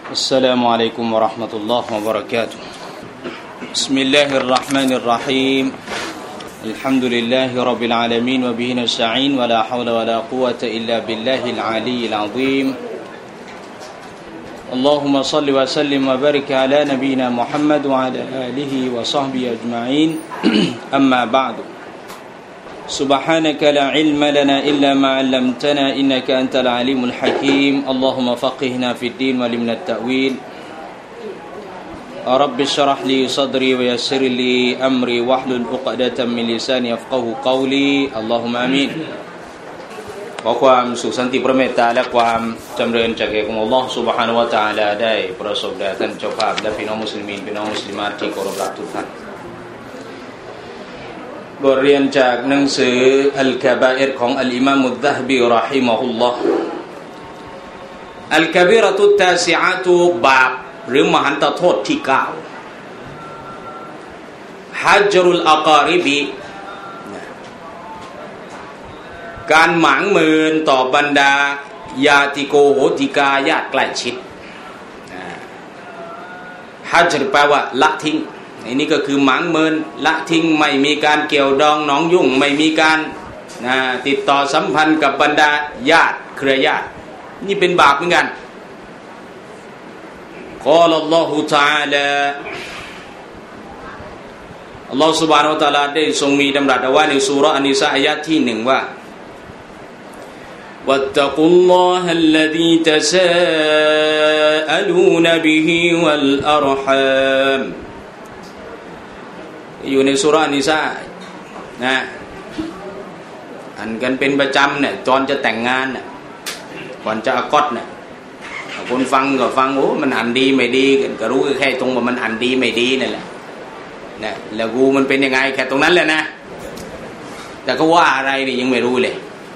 السلام عليكم ورحمة الله وبركاته بسم الله الرحمن الرحيم الحمد لله رب العالمين وبه نستعين ولا حول ولا قوة إلا بالله العلي العظيم اللهم صل وسلم وبارك على نبينا محمد وعلى آله وصحبه أجمعين أما بعد سبحانك لا علم لنا إلا ما علمتنا إنك أنت العليم الحكيم اللهم فقهنا في الدين وعلمنا التأويل رب اشرح لي صدري ويسر لي أمري واحلل عقدة من لساني يفقهوا قولي اللهم آمين ขอความสุขสันติพระเมตตาและความจำเริญจากองค์อัลเลาะห์ซุบฮานะฮูวะตะอาลาได้ประสบแด่ท่านเจ้าภาพและพี่น้องมุสลิมีนพี่น้องมุสลิมาตที่เคารพรักทุกท่านบทเรียนจากหนังสืออัลกะบาอิรของอัลอิมามอัซซะฮบีเราะฮิมะฮุลลอฮ์อัลกะบีเราะตุตตาซิอะตุบาปหรือมหันตโทษที่9ฮัจรุลอะกอริบิการหมางเมินต่อบรรดาญาติโกโหติกาญาติใกล้ชิดฮัจรแปลว่าละทิ้งอันนี้ก็คือหมางเมินละทิ้งไม่มีการเกี่ยวดองหนองยุ่งไม่มีการติดต่อสัมพันธ์กับบรรดาญาติเครือญาตินี่เป็นบาปเหมือนกันกอลัลลอฮุตะอาลาอัลลอฮฺ سبحانه และ تعالى ได้ทรงมีดำรัสเอาไว้ในซูเราะห์อันนิสาอายะห์ที่1ว่าواتقوا الله الذي تساءلون به والأرحام อยู่ในซูเราะห์อันนิสานะอ่านกันเป็นประจำเนี่ยตอนจะแต่งงานน่ะก่อนจะอักอดน่ะคนฟังก็ฟังโอ้มันอ่านดีไม่ดีก็รู้แค่ตรงว่ามันอ่านดีไม่ดีนั่นแหละนะแล้วกูมันเป็นยังไงแค่ตรงนั้นแหละนะแต่ก็ว่าอะไรนี่ยังไม่รู้เลย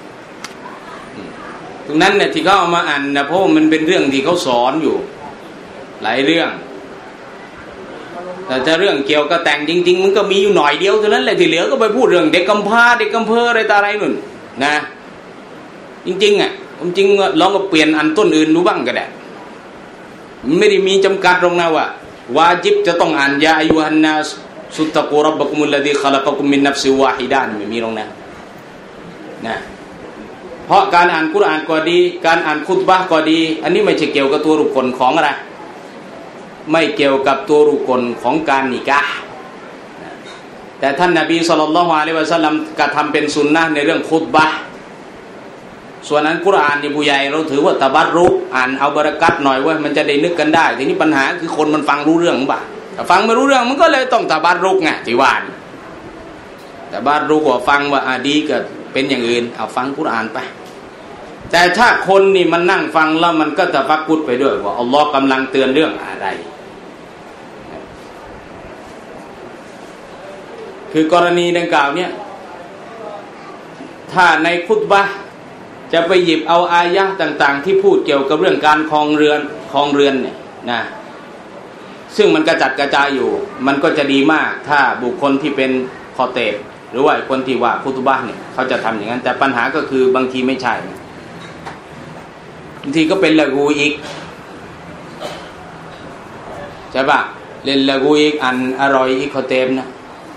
ตรงนั้นเนี่ยที่เขาเอามาอ่านนะเพราะมันเป็นเรื่องที่เขาสอนอยู่หลายเรื่องแต่ถ้าเรื่องเกี่ยวกับแต่งจริงๆมันก็มีอยู่หน่อยเดียวเท่านั้นแหละที่เหลือก็ไปพูดเรื่องเด็กกำพร้าเด็กกำเพออะไรตาอะไรนู่นนะจริงๆอ่ะผมจริงลองก็เปลี่ยนอันต้นอื่นดูบ้างก็ได้มันไม่ได้มีจำกัดตรงนะว่าวาญิบจะต้องอ่านยาอายุฮันนาสุตตะกูร็อบบักุมุลลดีขลักกุมมินนัฟซิวาฮิดานไม่มีตรงนั้นนะเพราะการอ่านกุรอานก็ดีการอ่านคุตบะห์ก็ดีอันนี้ไม่ใช่เกี่ยวกับตัวรุกลของอะไรไม่เกี่ยวกับตัวรุกลของการนิกะห์แต่ท่านนบีศ็อลลัลลอฮุอะลัยฮิวะซัลลัมกระทำเป็นสุนนะห์ในเรื่องคุตบะห์ส่วนนั้นกุรอานนี่ผู้ใหญ่เราถือว่าตะบัรรุกอ่านเอาบะเราะกัตหน่อยว่ามันจะได้นึกกันได้ทีนี้ปัญหาคือคนมันฟังรู้เรื่องป่ะถ้าฟังไม่รู้เรื่องมันก็เลยต้องตะบัรรุกไงที่ว่าตะบัรรุกว่าฟังว่าดีก็เป็นอย่างอื่นเอาฟังกุรอานไปแต่ถ้าคนนี่มันนั่งฟังแล้วมันก็ตะฟักกุรไปด้วยว่าอัลลอฮ์กำลังเตือนเรื่องอะไรคือกรณีดังกล่าวเนี่ยถ้าในคุตบะห์จะไปหยิบเอาอายะห์ต่างๆที่พูดเกี่ยวกับเรื่องการครองเรือนเนี่ยนะซึ่งมันกระจัดกระจายอยู่มันก็จะดีมากถ้าบุคคลที่เป็นคอเตบหรือว่าคนที่ว่าคุตบะห์เนี่ยเขาจะทำอย่างนั้นแต่ปัญหาก็คือบางทีไม่ใช่บางทีก็เป็นละกูอีกใช่ปะเล่นละกูอีกอันอร่อยอีกคอเตบนะ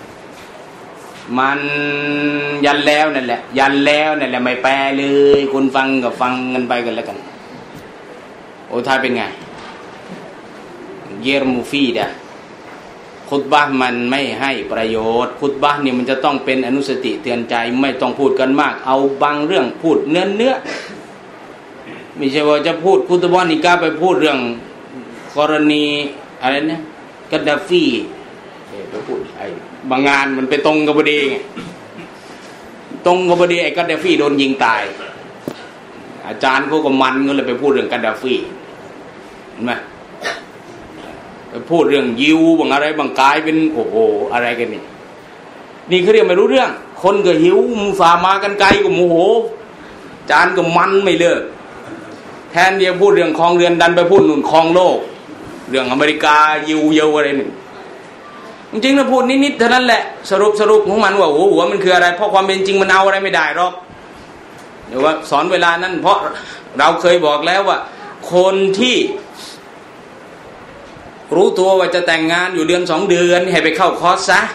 มันยันแล้วนั่นแหละไม่แปลเลยคุณฟังกับฟังกันไปกันแล้วกันโอ้ท้ายเป็นไงเยรมูฟีดะคุตบะห์มันไม่ให้ประโยชน์คุตบะห์นี่มันจะต้องเป็นอนุสติเตือนใจไม่ต้องพูดกันมากเอาบางเรื่องพูดเนื้อไม่ใช่ว่าจะพูดคุตบะห์นี่กล้าไปพูดเรื่องกรณีอะไรนะกัดดาฟีไปพูดไอ้บางงานมันไปตรงกับพอดีไงตรงกับพอดีไอ้กัดดาฟีโดนยิงตายอาจารย์เขาก็มันก็เลยไปพูดเรื่องกัดดาฟีเห็นไหมไปพูดเรื่องยิวบางอะไรบางกายเป็นโอ้โหอะไรกันนี่เขาเรียกไม่รู้เรื่องคนก็หิวมุสามากันไกลก็โมโหอาจารย์ก็มันไม่เลิกแทนที่จะพูดเรื่องครองเรือนดันไปพูดหนุนครองโลกเรื่องอเมริกายิวเยาอะไรนี่จริงๆนะพูดนิดๆเท่านั้นแหละสรุปของมันว่าหัวมันคืออะไรเพราะความเป็นจริงมันเอาอะไรไม่ได้หรอกหรือว่าสอนเวลานั้นเพราะเราเคยบอกแล้วว่าคนที่รู้ตัวว่าจะแต่งงานอยู่เดือน2 เดือนให้ไปเข้าคอร์สซะ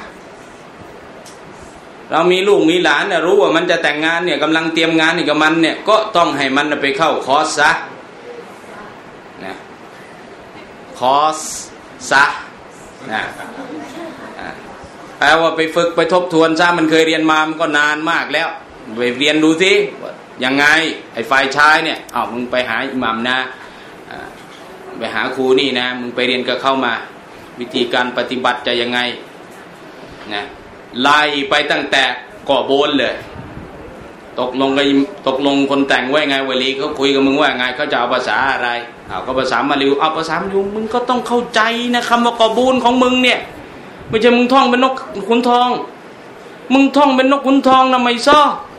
เรามีลูกมีหลานเนี่ยรู้ว่ามันจะแต่งงานเนี่ยกำลังเตรียมงานนี่กับมันเนี่ยก็ต้องให้มันไปเข้าคอร์สซะนะคอร์สซะนะแปลว่าไปฝึกไปทบทวนซะมันเคยเรียนมามันก็นานมากแล้วไปเรียนดูสิยังไงไอ้ฝ่ายชายเนี่ยมึงไปหาอิหมัมนะไปหาครูนี่นะมึงไปเรียนกับเข้ามาวิธีการปฏิบัติจะยังไงนะไล่ไปตั้งแต่ก่อโบนเลยตกลงคนแต่งว่าไงวลีเขาคุยกับมึงว่าไงเขาจะเอาภาษาอะไรก็ภาษามาลิวภาษามาลิวมึงก็ต้องเข้าใจนะคำว่าก่อโบนของมึงเนี่ยไม่ใช่มึงท่องเป็นนกขุนทองมึงท่องเป็นนกขุนทองนะไม่ซ้อ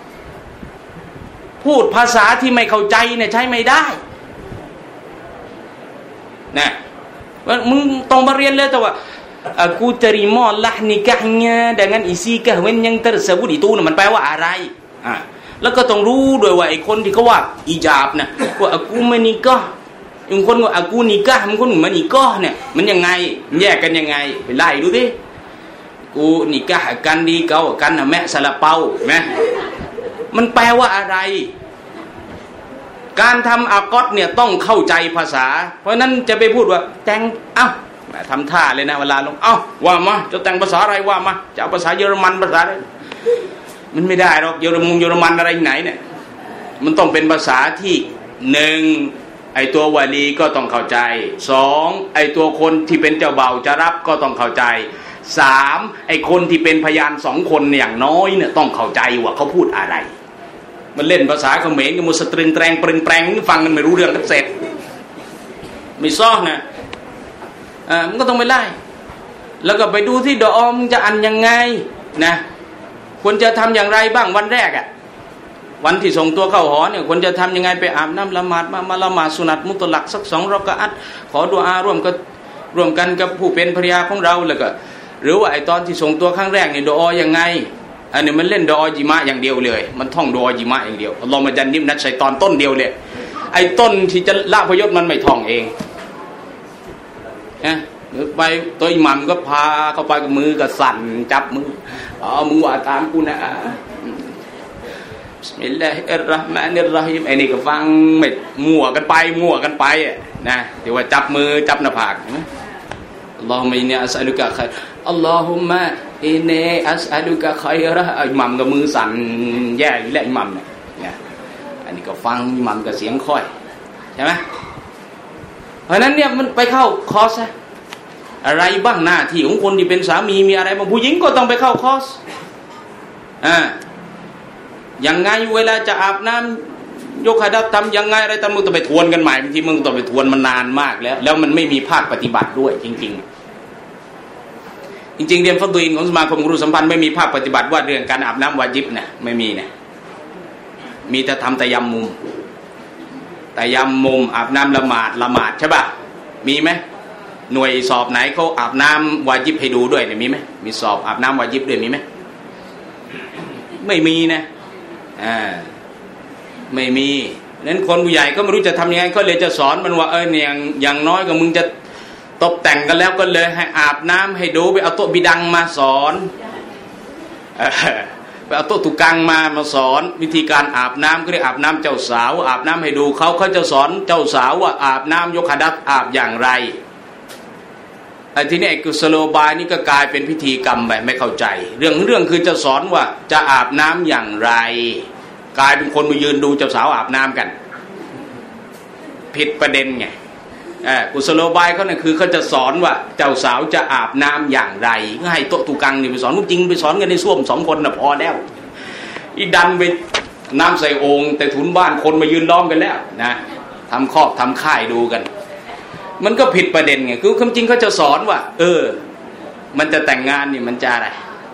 พูดภาษาที่ไม่เข้าใจเนี่ยใช้ไม่ได้นะมึงต้องมาเรียนเลยแต่ว่าaku terima lah nikahnya dengan isi kahwin yang tersebut ituมันแปลว่าอะไรแล้วก็ต้องรู้ด้วยว่าไอ้คนที่เขาว่าอิญาบนะว่าaku menikahบางคนว่าaku nikahบางคนว่าmenikahเนี่ยมันยังไงแยกกันยังไงไปไล่ดูดิกูนิกะห์กันดีเกากันนะแม่ซาลาเปาแม่มันแปลว่าอะไรการทำอากอดเนี่ยต้องเข้าใจภาษาเพราะนั้นจะไปพูดว่าแต่งทำท่าเลยนะเวลาลงว่ามาจะแต่งภาษาอะไรว่ามาจะเอาภาษาเยอรมันภาษาอะไรมันไม่ได้หรอกเยอรมันอะไรไหนเนี่ยมันต้องเป็นภาษาที่1ไอตัววลีก็ต้องเข้าใจ2ไอตัวคนที่เป็นเจ้าบ่าวจะรับก็ต้องเข้าใจ3ไอคนที่เป็นพยาน2 คนอย่างน้อยเนี่ยต้องเข้าใจว่าเขาพูดอะไรมันเล่นภาษาเขมรกับมุสตริงแตรงปรึงแปรงฟังกันไม่รู้เรื่องทั้งเสร็จไม่ซ้อนะมันก็ต้องไปไล่แล้วก็ไปดูที่ดอมจะอ่านยังไงนะควรจะทำอย่างไรบ้างวันแรกวันที่ส่งตัวเข้าหอเนี่ยควรจะทำยังไงไปอาบน้ำละหมาดมาละหมาดสุนัตมุตลักสัก2 รอกะอัตขอดุอาร่วมกันกับผู้เป็นภรรยาของเราแล้วก็หรือว่าไอตอนที่ส่งตัวครั้งแรกเนี่ยดุอายังไงอันนี้มันเล่นดุอาญิมะอย่างเดียวเลยมันท่องดุอาญิมะอย่างเดียวอัลลอฮฺมะจันนิมนัดชัยฏอนต้นเดียวเลยไอต้นที่จะละพยศมันไม่ท่องเองไปตัวอิหมัมก็พาเข้าไปกับมือก็สั่นจับมือมึงว่าตามกูนะบิสมิลลาฮิรเราะห์มานิรเราะฮีมไอ้นี่ก็ฟังไม่มั่วกันไปนะเดี๋ยวว่าจับมือจับหน้าผากอัลลอฮุมะอินนีอัสอะลุกะค็อยอัลลอฮุมะอินนีอัสอะลุกะค็อยเราะห์อิหมัมก็มือสั่นแย่อยู่แล้วอิหมัมเนี่ยอันนี้ก็ฟังอิหมัมก็เสียงค่อยใช่ไหมเพราะนั้นเนี่ยมันไปเข้าคอร์สอะไรบ้างหน้าที่ของคนที่เป็นสามีมีอะไรบ้างผู้หญิงก็ต้องไปเข้าคอร์สยังไงเวลาจะอาบน้ำยกหะดัษทำยังไงอะไรมึงต้องไปทวนกันใหม่บางทีมึงต้องไปทวนมันนานมากแล้วมันไม่มีภาคปฏิบัติด้วยจริงเรียนฟัดลุลของสมาคมกุรุสัมพันธ์ไม่มีภาคปฏิบัติว่าเรื่องการอาบน้ำวาญิบนะไม่มีนะมีแต่ทำตะยัมมุมอาบน้ำละหมาดใช่ป่ะมีไหมหน่วยสอบไหนเขาอาบน้ำวาญิบให้ดูด้วยเนี่ยมีไหมมีสอบอาบน้ำวาญิบด้วยมีไหมไม่มีนะไม่มีนั้นคนผู้ใหญ่ก็ไม่รู้จะทำยังไงก็เลยจะสอนมันว่าเนี่ยอย่างน้อยก็มึงจะตกแต่งกันแล้วก็เลยให้อาบน้ำให้ดูไปเอาโต๊ะบิดังมาสอนไปเอาโต๊ะตุกังมาสอนวิธีการอาบน้ำก็เรียกอาบน้ำเจ้าสาวอาบน้ำให้ดูเขาจะสอนเจ้าสาวว่าอาบน้ำยกหะดัษอาบอย่างไรทีนี้กุศโลบายนี่ก็กลายเป็นพิธีกรรมไปไม่เข้าใจเรื่องคือจะสอนว่าจะอาบน้ำอย่างไรกลายเป็นคนมายืนดูเจ้าสาวอาบน้ำกันผิดประเด็นไงกุศโลบายเขาเนี่ยคือเขาจะสอนว่าเจ้าสาวจะอาบน้ำอย่างไรให้โต๊ะตุกังนี่ไปสอนจริงไปสอนกันในส้วม2 คนน่ะพอแล้วอีดันไปน้ำใส่โอ่งแต่ถุนบ้านคนมายืนล้อมกันแล้วนะทำคอกทำค่ายดูกันมันก็ผิดประเด็นไงคือความจริงเขาจะสอนว่ามันจะแต่งงานนี่มันจะอะไร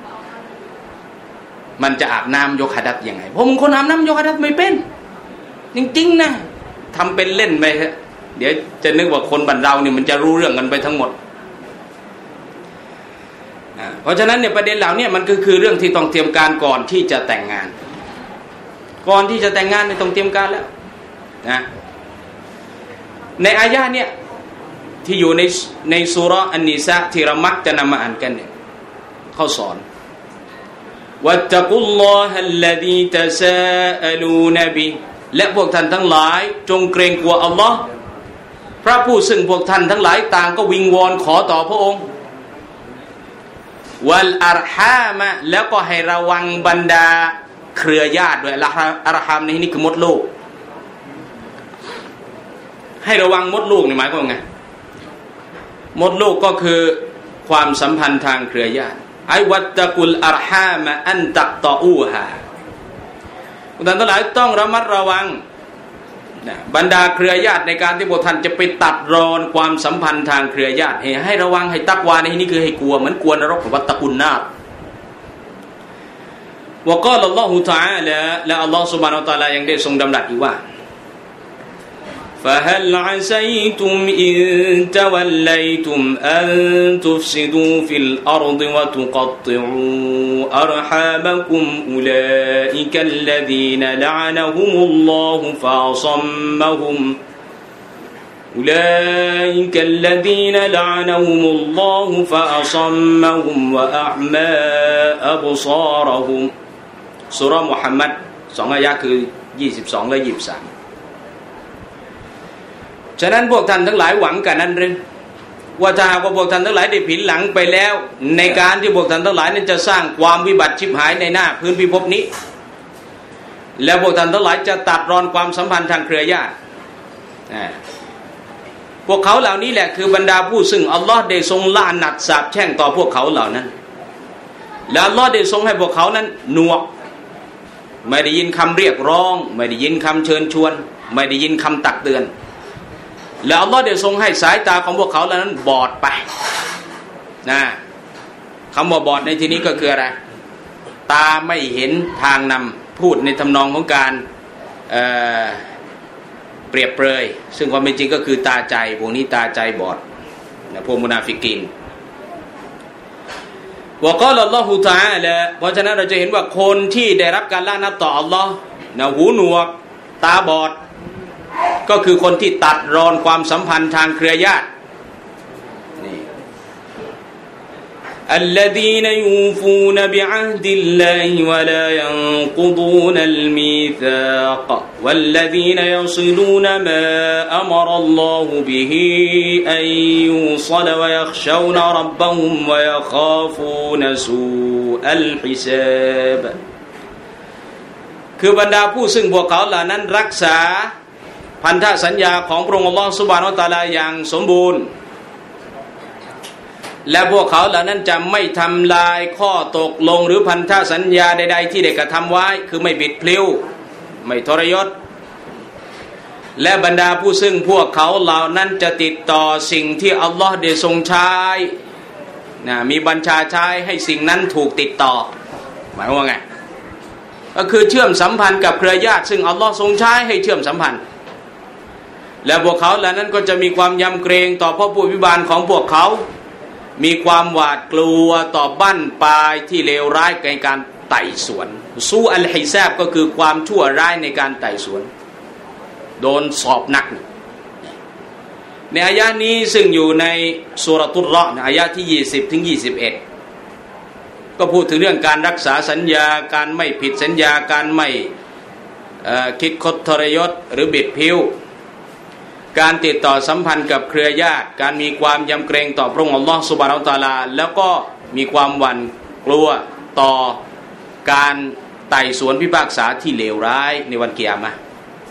มันจะอาบน้ำยกหะดัษยังไงผมคนอาบน้ำยกหะดัษไม่เป็นจริงๆนะทำเป็นเล่นไปเดี๋ยวจะนึกว่าคนบ้านเราเนี่ยมันจะรู้เรื่องกันไปทั้งหมดเพราะฉะนั้นเนี่ยประเด็นเหล่านี้มันก็คือเรื่องที่ต้องเตรียมการก่อนที่จะแต่งงานไม่ต้องเตรียมการแล้วนะในอายะห์เนี่ยทที่อยู่ในซูเราะห์อันนิสาที่เรามักจะนำมาอ่านกันเนี่ยเขาสอนวัตตะกุลลอฮัลลซีตะซาอะลูนบิและพวกท่านทั้งหลายจงเกรงกลัวอัลลอฮ์พระผู้ซึ่งพวกท่านทั้งหลายต่างก็วิงวอนขอต่อพระองค์วัลอัรฮามะแล้วก็ให้ระวังบรรดาเครือญาติด้วยอัรฮามในที่นี้คือมดลูกให้ระวังมดลูกนี่หมายความไงมดลูกก็คือความสัมพันธ์ทางเครือญาติไอวัตตะกุลอัรฮามะอันตักตออูฮาท่านทั้งหลายต้องระมัดระวังบรรดาเครือญาติในการที่พวกท่านจะไปตัดรอนความสัมพันธ์ทางเครือญาติให้ระวังให้ตักวาในที่นี้คือให้กลัวเหมือนกลัวนรกวัตตะกุลนาบวะกาลอัลลอฮุตะอาลาและอัลลอฮฺซุบฮานะฮูวะตะอาลายังได้ทรงดำรัสอีกว่าفهل عسيتم إن توليتم أن تفسدوا في الأرض وتقطعوا أرحامكم أولئك الذين لعنهم الله فأصمهم وأعمى أبصارهم ซูเราะห์มุฮัมมัด2อายะคือ22และ23ฉะนั้นพวกท่านทั้งหลายหวังกันนั้นหรือว่าถ้าหากว่าพวกท่านทั้งหลายได้ผินหลังไปแล้วในการที่พวกท่านทั้งหลายนั้นจะสร้างความวิบัติชิบหายในหน้าพื้นพิภพนี้แล้วพวกท่านทั้งหลายจะตัดรอนความสัมพันธ์ทางเครือญาติพวกเขาเหล่านี้แหละคือบรรดาผู้ซึ่งอัลลอฮ์ได้ทรงละอนัตสาปแช่งต่อพวกเขาเหล่านั้นและอัลลอฮ์ได้ทรงให้พวกเขานั้นหนวกไม่ได้ยินคำเรียกร้องไม่ได้ยินคำเชิญชวนไม่ได้ยินคำตักเตือนแล้วอัลลอฮ์ได้ทรงให้สายตาของพวกเขาเหล่านั้นบอดไปนะคำว่าบอดในที่นี้ก็คืออะไรตาไม่เห็นทางนำพูดในทำนองของการเปรียบเปรยซึ่งความเป็นจริงก็คือตาใจพวกนี้ตาใจบอดนะพวกมุนาฟิกีนวะกาลอัลลอฮุตะอาลาเพราะฉะนั้นเราจะเห็นว่าคนที่ได้รับการละนับต่ออัลลอฮ์นะหูหนวกตาบอดก็คือคนที่ตัดรอนความสัมพันธ์ทางเครือญาตินี่الذين يوفون بعهد الله ولا ينقضون الميثاق والذين يصلون ما أمر الله به أن يوصل ويخشون ربهم ويخافون سوء الحساب คือบรรดาผู้ซึ่งพวกเขาเหล่านั้นรักษาพันธสัญญาของพระองค์อัลลอฮฺซุบฮานะฮูวะตะอาลาอย่างสมบูรณ์และพวกเขาเหล่านั้นจะไม่ทำลายข้อตกลงหรือพันธสัญญาใดๆที่ได้กระทำไว้คือไม่บิดพลิ้วไม่ทรยศและบรรดาผู้ซึ่งพวกเขาเหล่านั้นจะติดต่อสิ่งที่อัลลอฮฺได้ทรงใช้มีบัญชาใช้ให้สิ่งนั้นถูกติดต่อหมายว่าไงก็คือเชื่อมสัมพันธ์กับเครือญาติซึ่งอัลลอฮฺทรงใช้ให้เชื่อมสัมพันธ์และพวกเขาเหล่านั้นก็จะมีความยำเกรงต่อพระผู้อภิบาลของพวกเขามีความหวาดกลัวต่อบั้นปลายที่เลวร้ายในการไต่สวนซูอัลฮิซาบก็คือความชั่วร้ายในการไต่สวนโดนสอบหนักในอายะนี้ซึ่งอยู่ในซูเราะตุรเราะห์อายะที่20ถึง21ก็พูดถึงเรื่องการรักษาสัญญาการไม่ผิดสัญญาการไม่คิดคดทรยศหรือบิดผิวการติดต่อสัมพันธ์กับเครือญาติการมีความยำเกรงต่อพระองค์อัลลอฮฺซุบฮานะฮูวะตะอาลาแล้วก็มีความหวั่นกลัวต่อการไต่สวนพิพากษาที่เลวร้ายในวันกิยามะห์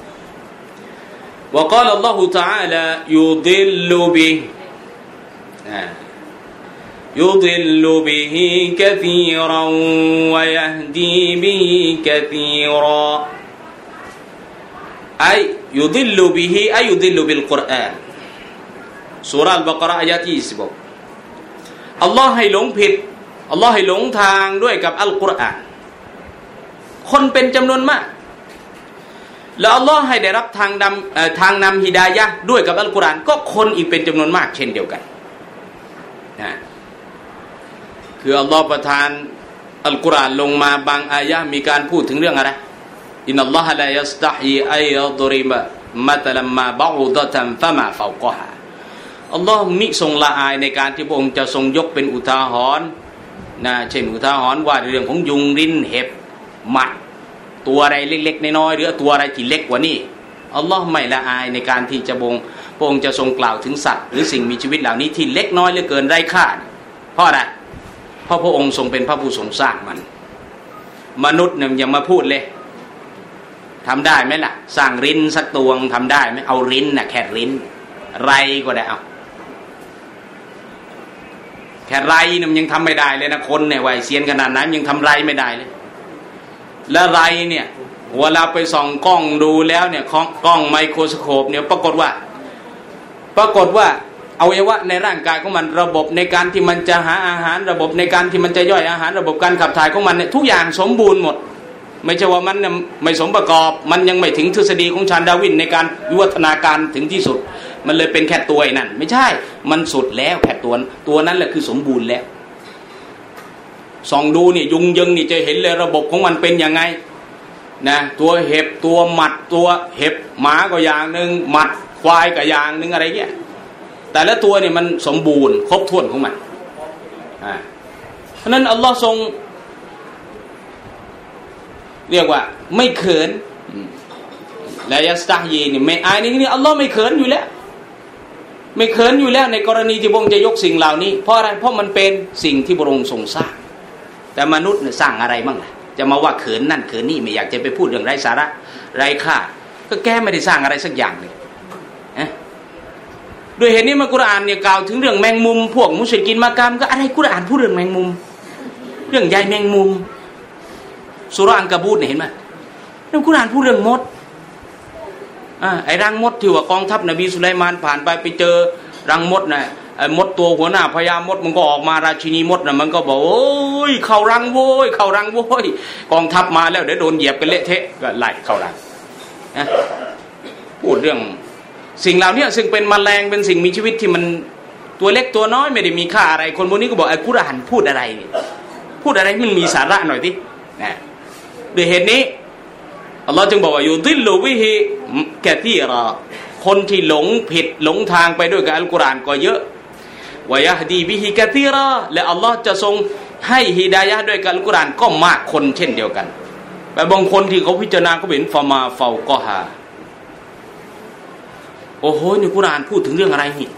วะกาลอัลลอฮุตะอาลายุดิลลุบิบิฮิกะซีรันวะยะฮดีบิฮิกะซีรายุดิลลุบิฮิยุดิลลุบิลกุรอานซูเราะห์อัลบะเกาะเราะห์อายะที่26อัลลอฮ์ให้หลงผิดอัลลอฮ์ให้หลงทางด้วยกับอัลกุรอานคนเป็นจำนวนมากแล้วอัลลอฮ์ให้ได้รับทางนำฮิดายะห์ด้วยกับอัลกุรอานก็คนอีกเป็นจำนวนมากเช่นเดียวกันนะคืออัลลอฮ์ประทานอัลกุรอานลงมาบางอายะห์มีการพูดถึงเรื่องอะไรอินนัลลอฮะลายัสตะฮีอัยยัฎริบะมัตลัมมาบะอูดะตันฟะมาฟาวกะฮาอัลลอฮ์มิทรงละอายในการที่พระองค์จะทรงยกเป็นอุทาหรณ์นะเช่นอุทาหรณ์ว่าเรื่องของยุงริ้นเห็บหมัดตัวอะไรเล็กๆน้อยๆหรือตัวอะไรที่เล็กกว่านี้อัลลอฮ์ไม่ละอายในการที่จะพระองค์จะทรงกล่าวถึงสัตว์หรือสิ่งมีชีวิตเหล่านี้ที่เล็กน้อยเหลือเกินไร้ค่าเพราะอะไรเพราะพระองค์ทรงเป็นพระผู้ทรงสร้างมันมนุษย์เนี่ยยังมาพูดเลยทำได้ไหมล่ะสร้างริ้นสักตัวทำได้ไหมเอาริ้นน่ะแค่ริ้นไรก็ได้เอาแค่ไรเนี่ยยังทำไม่ได้เลยนะคนเนี่ยวัยเซียนขนาดนั้นยังทำไรไม่ได้เลยแล้วไรเนี่ยเวลาไปส่องกล้องดูแล้วเนี่ยกล้องไมโครสโคปเนี่ยปรากฏว่าอวัยวะในร่างกายของมันระบบในการที่มันจะหาอาหารระบบในการที่มันจะย่อยอาหารระบบการขับถ่ายของมันเนี่ยทุกอย่างสมบูรณ์หมดไม่ใช่ว่ามันไม่สมประกอบมันยังไม่ถึงทฤษฎีของชาญดาร์วินในการวิวัฒนาการถึงที่สุดมันเลยเป็นแค่ตัวนั่นไม่ใช่มันสุดแล้วแค่ตัวนั้นแหละคือสมบูรณ์แล้วส่องดูนี่ยุงยิงนี่จะเห็นเลยระบบของมันเป็นยังไงนะตัวเห็บตัวหมัดตัวเห็บหมาก็อย่างนึงหมัดควายก็อย่างนึงอะไรเงี้ยแต่ละตัวเนี่ยมันสมบูรณ์ครบถ้วนของมันเพราะนั้นอัลลอฮ์ทรงเรียกว่าไม่เขินและยัสตาฮีนี่ไม่อายนี่อัลลอฮ์ไม่เขินอยู่แล้วไม่เขินอยู่แล้วในกรณีที่พระองค์จะยกสิ่งเหล่านี้เพราะอะไรเพราะมันเป็นสิ่งที่พระองค์ทรงสร้างแต่มนุษย์เนี่ยสร้างอะไรบ้างล่ะจะมาว่าเขินนั่นเขินนี่ไม่อยากจะไปพูดเรื่องไร้สาระไร้ค่าก็แก้ไม่ได้สร้างอะไรสักอย่างเลยโดยเหตุนี้มากุรอานเนี่ยกล่าวถึงเรื่องแมงมุมพวกมุชริกีนมักกะก็อะไรกุรอานพูดเรื่องแมงมุมเรื่องใยแมงมุมสุราอันกะบูตเนี่ยเห็นไหมแล้วกุรอานพูดเรื่องมดไอ้รังมดที่ว่ากองทัพนบีสุไลมานผ่านไปเจอรังมดน่ะไอ้มดตัวหัวหน้าพญามดมันก็ออกมาราชินีมดน่ะมันก็บอกโอ้ยเข้ารังโว้ยเข้ารังโว้ยกองทัพมาแล้วเดี๋ยวโดนเหยียบกันเละเทะก็ไล่เข้ารังพูดเรื่องสิ่งเหล่านี้ซึ่งเป็นแมลงเป็นสิ่งมีชีวิตที่มันตัวเล็กตัวน้อยไม่ได้มีค่าอะไรคนพวกนี้ก็บอกไอ้กุรอานพูดอะไรเนี่ยพูดอะไรมันมีสาระหน่อยสินะด้วยเหตุนี้อัลลอฮ์จึงบอกว่ายูดิลลูบิฮิกะซีรอคนที่หลงผิดหลงทางไปด้วยกับอัลกุรอานก็เยอะวะยะฮดีบิฮิกะซีรอและอัลลอฮ์จะทรงให้ฮิดายะห์ด้วยกับอัลกุรอานก็มากคนเช่นเดียวกันแต่บางคนที่เขาพิจารณาเขาเห็นฟามาเฟาก็ฮาโอ้โหนี่กุรอานพูดถึงเรื่องอะไรนี่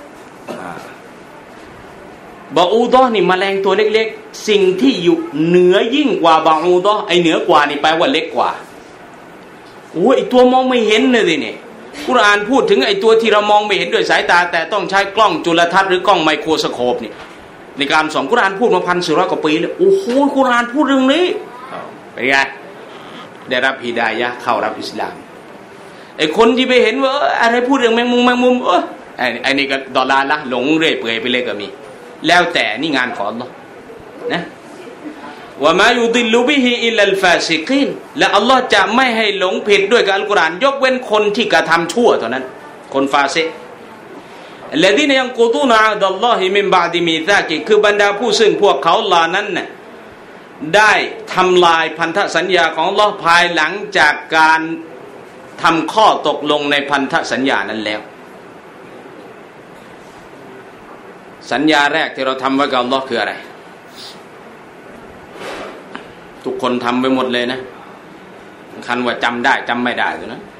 บาอูดอนี่แมลงตัวเล็กๆสิ่งที่อยู่เหนือยิ่งกว่าบาอูดอไอเหนือกว่านี่แปลว่าเล็กกว่าโอ้ยไอตัวมองไม่เห็นเลยนี่กุรอานพูดถึงไอตัวที่เรามองไม่เห็นด้วยสายตาแต่ต้องใช้กล้องจุลทรรศน์หรือกล้องไมโครสโคปนี่ในการส่องกุรอานพูดมา1,400 กว่าปีแล้วโอ้โหกุรอานพูดเรื่องนี้เป็นไงได้รับฮิดายะห์เข้ารับอิสลามไอ้คนที่ไปเห็นว่าอะไรพูดเรื่องแมงมุมไอ้นี่ก็ดอลลาร์ละหลงเรื่อยเปื่อยไปเลยก็มีแล้วแต่นี่งานของอัลเลาะห์นะว่ามายุดิลลูบิฮิอิลลัลฟาซิกีนและอัลเลาะห์จะไม่ให้หลงผิดด้วยกับอัลกุรอานยกเว้นคนที่กระทำชั่วเท่านั้นคนฟาซิกอัลลดีนยังกูตูนอะดัลลอฮิมินบะดิมีซากิคือบรรดาผู้ซึ่งพวกเขาเหล่านั้นน่ะได้ทำลายพันธสัญญาของอัลเลาะห์ภายหลังจากการทำข้อตกลงในพันธสัญญานั้นแล้วสัญญาแรกที่เราทำไว้กับอัลเลาะห์คืออะไรทุกคนทำไปหมดเลยนะคันว่าจำได้จำไม่ได้เลยนะ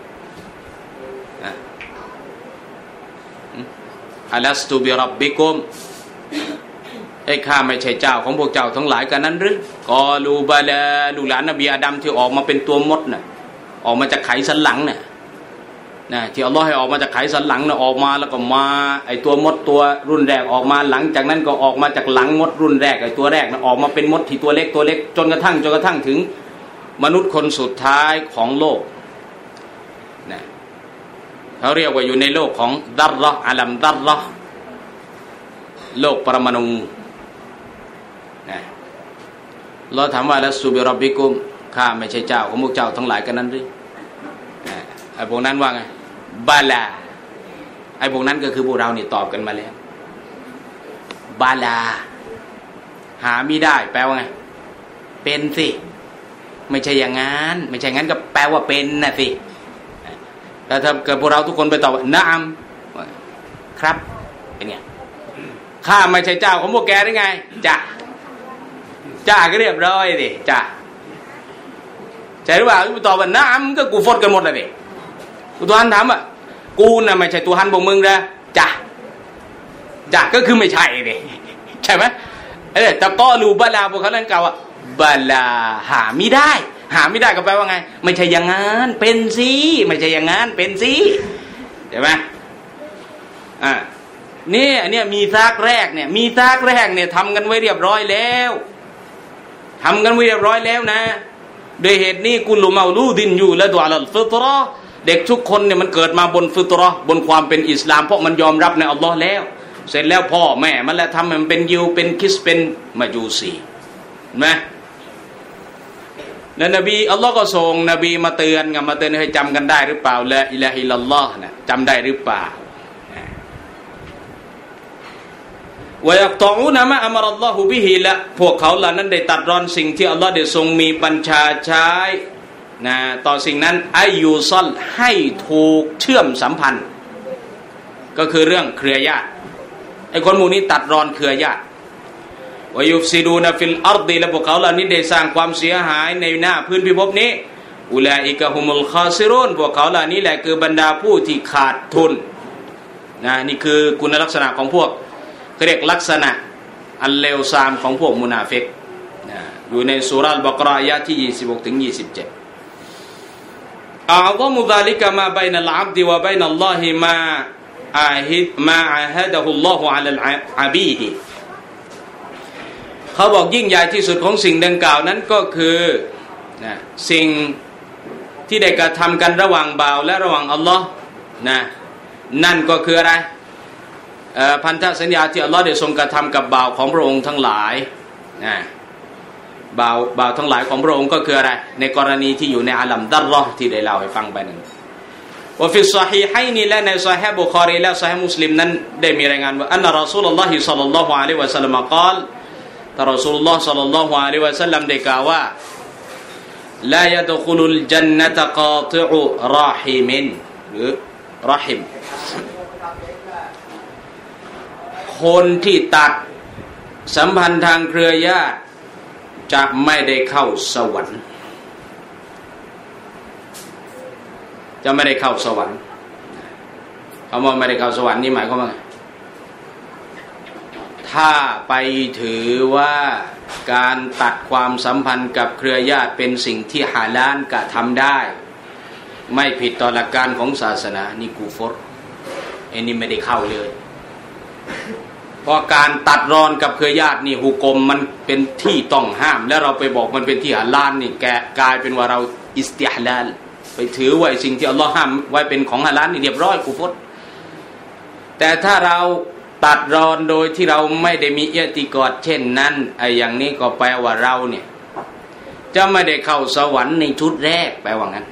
อัลัสตุบิร็อบบิกุมไอ้ข้าไม่ใช่เจ้าของพวกเจ้าทั้งหลายกันนั้นหรือกอลูบาลาลูกหลานนบีอาดัมที่ออกมาเป็นตัวมดน่ะออกมาจากไขสันหลังเนี่ยนะที่อัลลอฮ์ให้ออกมาจากไขสันหลังน่ะออกมาแล้วก็มาไอตัวมดตัวรุ่นแรกออกมาหลังจากนั้นก็ออกมาจากหลังมดรุ่นแรกไอตัวแรกน่ะออกมาเป็นมดที่ตัวเล็กจนกระทั่งถึงมนุษย์คนสุดท้ายของโลกนะเขาเรียกว่าอยู่ในโลกของดัรเราะห์อาลัมดัรเราะห์โลกปรมาณูนะเราถามว่าละซุบิร็อบบิกุมข้าไม่ใช่เจ้าของพวกเจ้าทั้งหลายกันนั้นหรือไอ้พวกนั้นว่าไงบาลาไอ้พวกนั้นก็คือพวกเรานี่ตอบกันมาแล้วบาลาหาไม่ได้แปลว่าไงเป็นสิไม่ใช่อย่างนั้นไม่ใช่งั้นก็แปลว่าเป็นนะสิแต่ถ้าเกิดพวกเราทุกคนไปตอบนะอัมครับเป็นไงข้าไม่ใช่เจ้าของพวกแกได้ไงจ้าก็เรียบร้อยดิจ้าใช่หรือเปล่าตอบว่าน้ำก็กูฟดกันหมดเลยดิตัวฮันถามว่ากูน่ะไม่ใช่ตัวฮันพวกมึงนะจ้าก็คือไม่ใช่ดิใช่ไหมแต่ก็รูบาลาพวกเขาเล่นเก่าอะบาลาหาไม่ได้ก็แปลว่าไงไม่ใช่อย่างนั้นเป็นสิไม่ใช่อย่างนั้นเป็นสิใช่ไหมเนี่ยมีซากแรกเนี่ยทำกันไว้เรียบร้อยแล้วนะโดยเหตุนี้กุลุมาลูดินอยู่และดุอาลัลฟิตเราะห์เด็กทุกคนเนี่ยมันเกิดมาบนฟิตเราะห์บนความเป็นอิสลามเพราะมันยอมรับในอัลลอฮ์แล้วเสร็จแล้วพ่อแม่มันแล้วทำให้มันเป็นยิวเป็นคริสเป็นมาจูซีเห็นไหมแล้วนบีอัลลอฮ์ก็ส่งนบีมาเตือนให้จำกันได้หรือเปล่าละอิลาฮะอิลลัลลอฮ์นะจำได้หรือเปล่าวะยักตอูนะมะอัมรัลลอฮุบิฮิละพวกเขาเหล่านั้นได้ตัดรอนสิ่งที่อัลลอฮ์ได้ทรงมีบัญชาใช้นะต่อสิ่งนั้นอายุซัลให้ถูกเชื่อมสัมพันธ์ก็คือเรื่องเครือญาติไอ้คนหมู่นี้ตัดรอนเครือญาติวะยุฟซิดูนะฟิลอัรฎิและพวกเขาเหล่านี้ได้สร้างความเสียหายในหน้าพื้นพิภพนี้อุลาอิกะฮุมุลคาซิรุนพวกเขาเหล่านี้แหละคือบรรดาผู้ที่ขาดทุนนะนี่คือคุณลักษณะของพวกเรียกลักษณะอันเลวทรามของพวกมุนาฟิกนะอยู่ในซูเราะห์อัลบะเกาะฮ์อายะห์ที่26ถึง27อัลลอฮฺมุซาลิกะมาบัยนัลอับดิวะบัยนัลลอฮิมาอาฮะดะฮุลลอฮุอะลัลอะบีดเขาบอกยิ่งใหญ่ที่สุดของสิ่งดังกล่าวนั้นก็คือนะสิ่งที่ได้กระทำกันระหว่างบ่าวและระหว่างอัลลอฮ์นะนั่นก็คืออะไรพันธสัญญาที่อัลลอฮ์ได้ทรงกระทำกับบ่าวของพระองค์ทั้งหลายนะบ่าวทั้งหลายของพระองค์ก็คืออะไรในกรณีที่อยู่ในอาลัมดัรเราะห์ที่ได้เล่าให้ฟังไปนั้นว่าฟิศอฮีฮัยน์และในซอฮีฮ์บุคอรีและซอฮีฮ์มุสลิมนั้นได้มีรายงานว่าอันนะรอซูลุลลอฮิศ็อลลัลลอฮุอะลัยฮิวะซัลลัมกล่าวแต่รอซูลุลลอฮ์ศ็อลลัลลอฮุอะลัยฮิวะซัลลัมได้กล่าวว่าลายะดุคุลุลญันนะตะกอติอุรอฮิมินหรือรอฮิมคนที่ตัดสัมพันธ์ทางเครือญาติจะไม่ได้เข้าสวรรค์จะไม่ได้เข้าสวรรค์คำว่าไม่ได้เข้าสวรรค์นี่หมายความว่าถ้าไปถือว่าการตัดความสัมพันธ์กับเครือญาติเป็นสิ่งที่ฮาลาลกระทำได้ไม่ผิดต่อหลักการของศาสนานี่กูฟรอันนี้ไม่ได้เข้าเลยเพราะการตัดรอนกับเครือญาตินี่หุกมมันเป็นที่ต้องห้ามแล้วเราไปบอกมันเป็นที่ฮาลาลนี่กลายเป็นว่าเราอิสติฮลาลไปถือไว้สิ่งที่อัลลอฮ์ห้ามไว้เป็นของฮาลาลนี่เรียบร้อยกูฟรแต่ถ้าเราตัดรอนโดยที่เราไม่ได้มีอิอติกอดเช่นนั้นไอ้อย่างนี้ก็แปลว่าเราเนี่ยจะไม่ได้เข้าสวรรค์ในชุดแรกแปลว่างั้น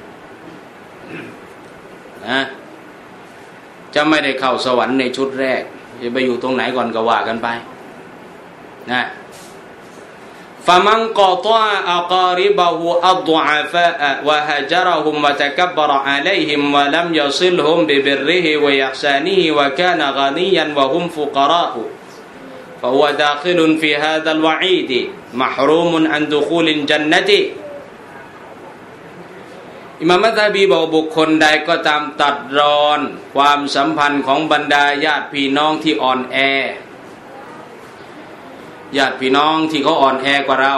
นะจะไม่ได้เข้าสวรรค์ในชุดแรกจะไปอยู่ตรงไหนก่อนก็ว่ากันไปนะفمن قطع أقاربه الضعفاء وهجرهم وتكبر عليهم ولم يصلهم ببره وإحسانه وكان غنيا وهم فقراء فهو داخل في هذا الوعيد محروم عن دخول الجنة อิหม่ามมัซฮะบีบอกบุคคลใดก็ตามตัดรอนความสัมพันธ์ของบรรดาญาติพี่น้องที่อ่อนแอญาติพี่น้องที่เขาอ่อนแอกว่าเรา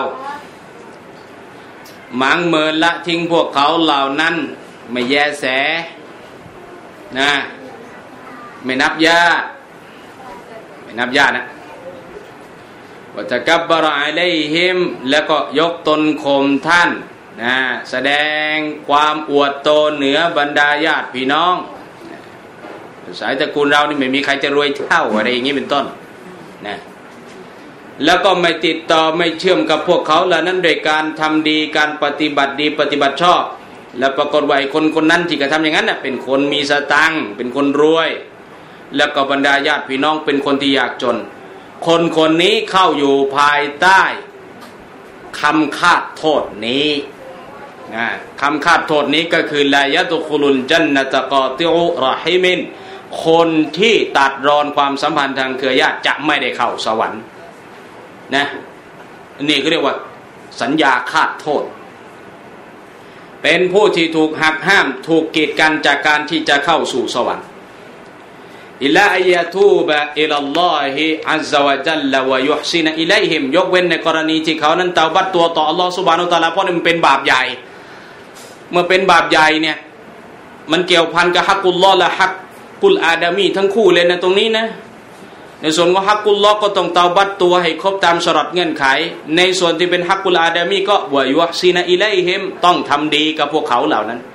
หมางเมินละทิ้งพวกเขาเหล่านั้นไม่แยแสนะไม่นับญาตินะว่าจะกับบะรออะลัยฮิมแล้วก็ยกตนข่มท่านนะแสดงความอวดโตเหนือบรรดาญาติพี่น้องสายตระกูลเรานี่ไม่มีใครจะรวยเท่าอะไรอย่างนี้เป็นต้นนะแล้วก็ไม่ติดต่อไม่เชื่อมกับพวกเขาเหล่านั้นโดยการทำดีการปฏิบัติดีปฏิบัติชอบแล้วปรากฏว่าคนนั้นที่กระทำอย่างนั้นเป็นคนมีสตังค์เป็นคนรวยแล้วก็บรรดาญาติพี่น้องเป็นคนที่ยากจนคนนี้เข้าอยู่ภายใต้คำคาดโทษนี้คำคาดโทษนี้ก็คือลายะตุคุลุลญันนะตะกอติอุรอฮิมินคนที่ตัดรอนความสัมพันธ์ทางเครือญาติจะไม่ได้เข้าสวรรค์นะนี่ก็เรียกว่าสัญญาคาดโทษเป็นผู้ที่ถูกหักห้ามถูกกีดกันจากการที่จะเข้าสู่สวรรค์อิลลาอัยยะตูบะอิลัลลอฮิอัซซะวะญัลละวะยุฮซินอิลัยฮิมยกเว้นในกรณีที่เขานั้นเตาบัตตัวต่ออัลลอฮฺซุบฮานะฮูวะตะอาลาเพราะมันเป็นบาปใหญ่เมื่อเป็นบาปใหญ่เนี่ยมันเกี่ยวพันกับฮักกุลลอฮ์และฮักกุลอาดามีทั้งคู่เลยนะตรงนี้นะในส่วนของฮักกุลลอฮ์ก็ต้องเตาบัตตัวให้ครบตามชะรัตเงื่อนไขในส่วนที่เป็นฮักกุลอาดามีก็วะยุฮซินอิลัยฮิมต้องทำดีกับพวกเขาเหล่านั้น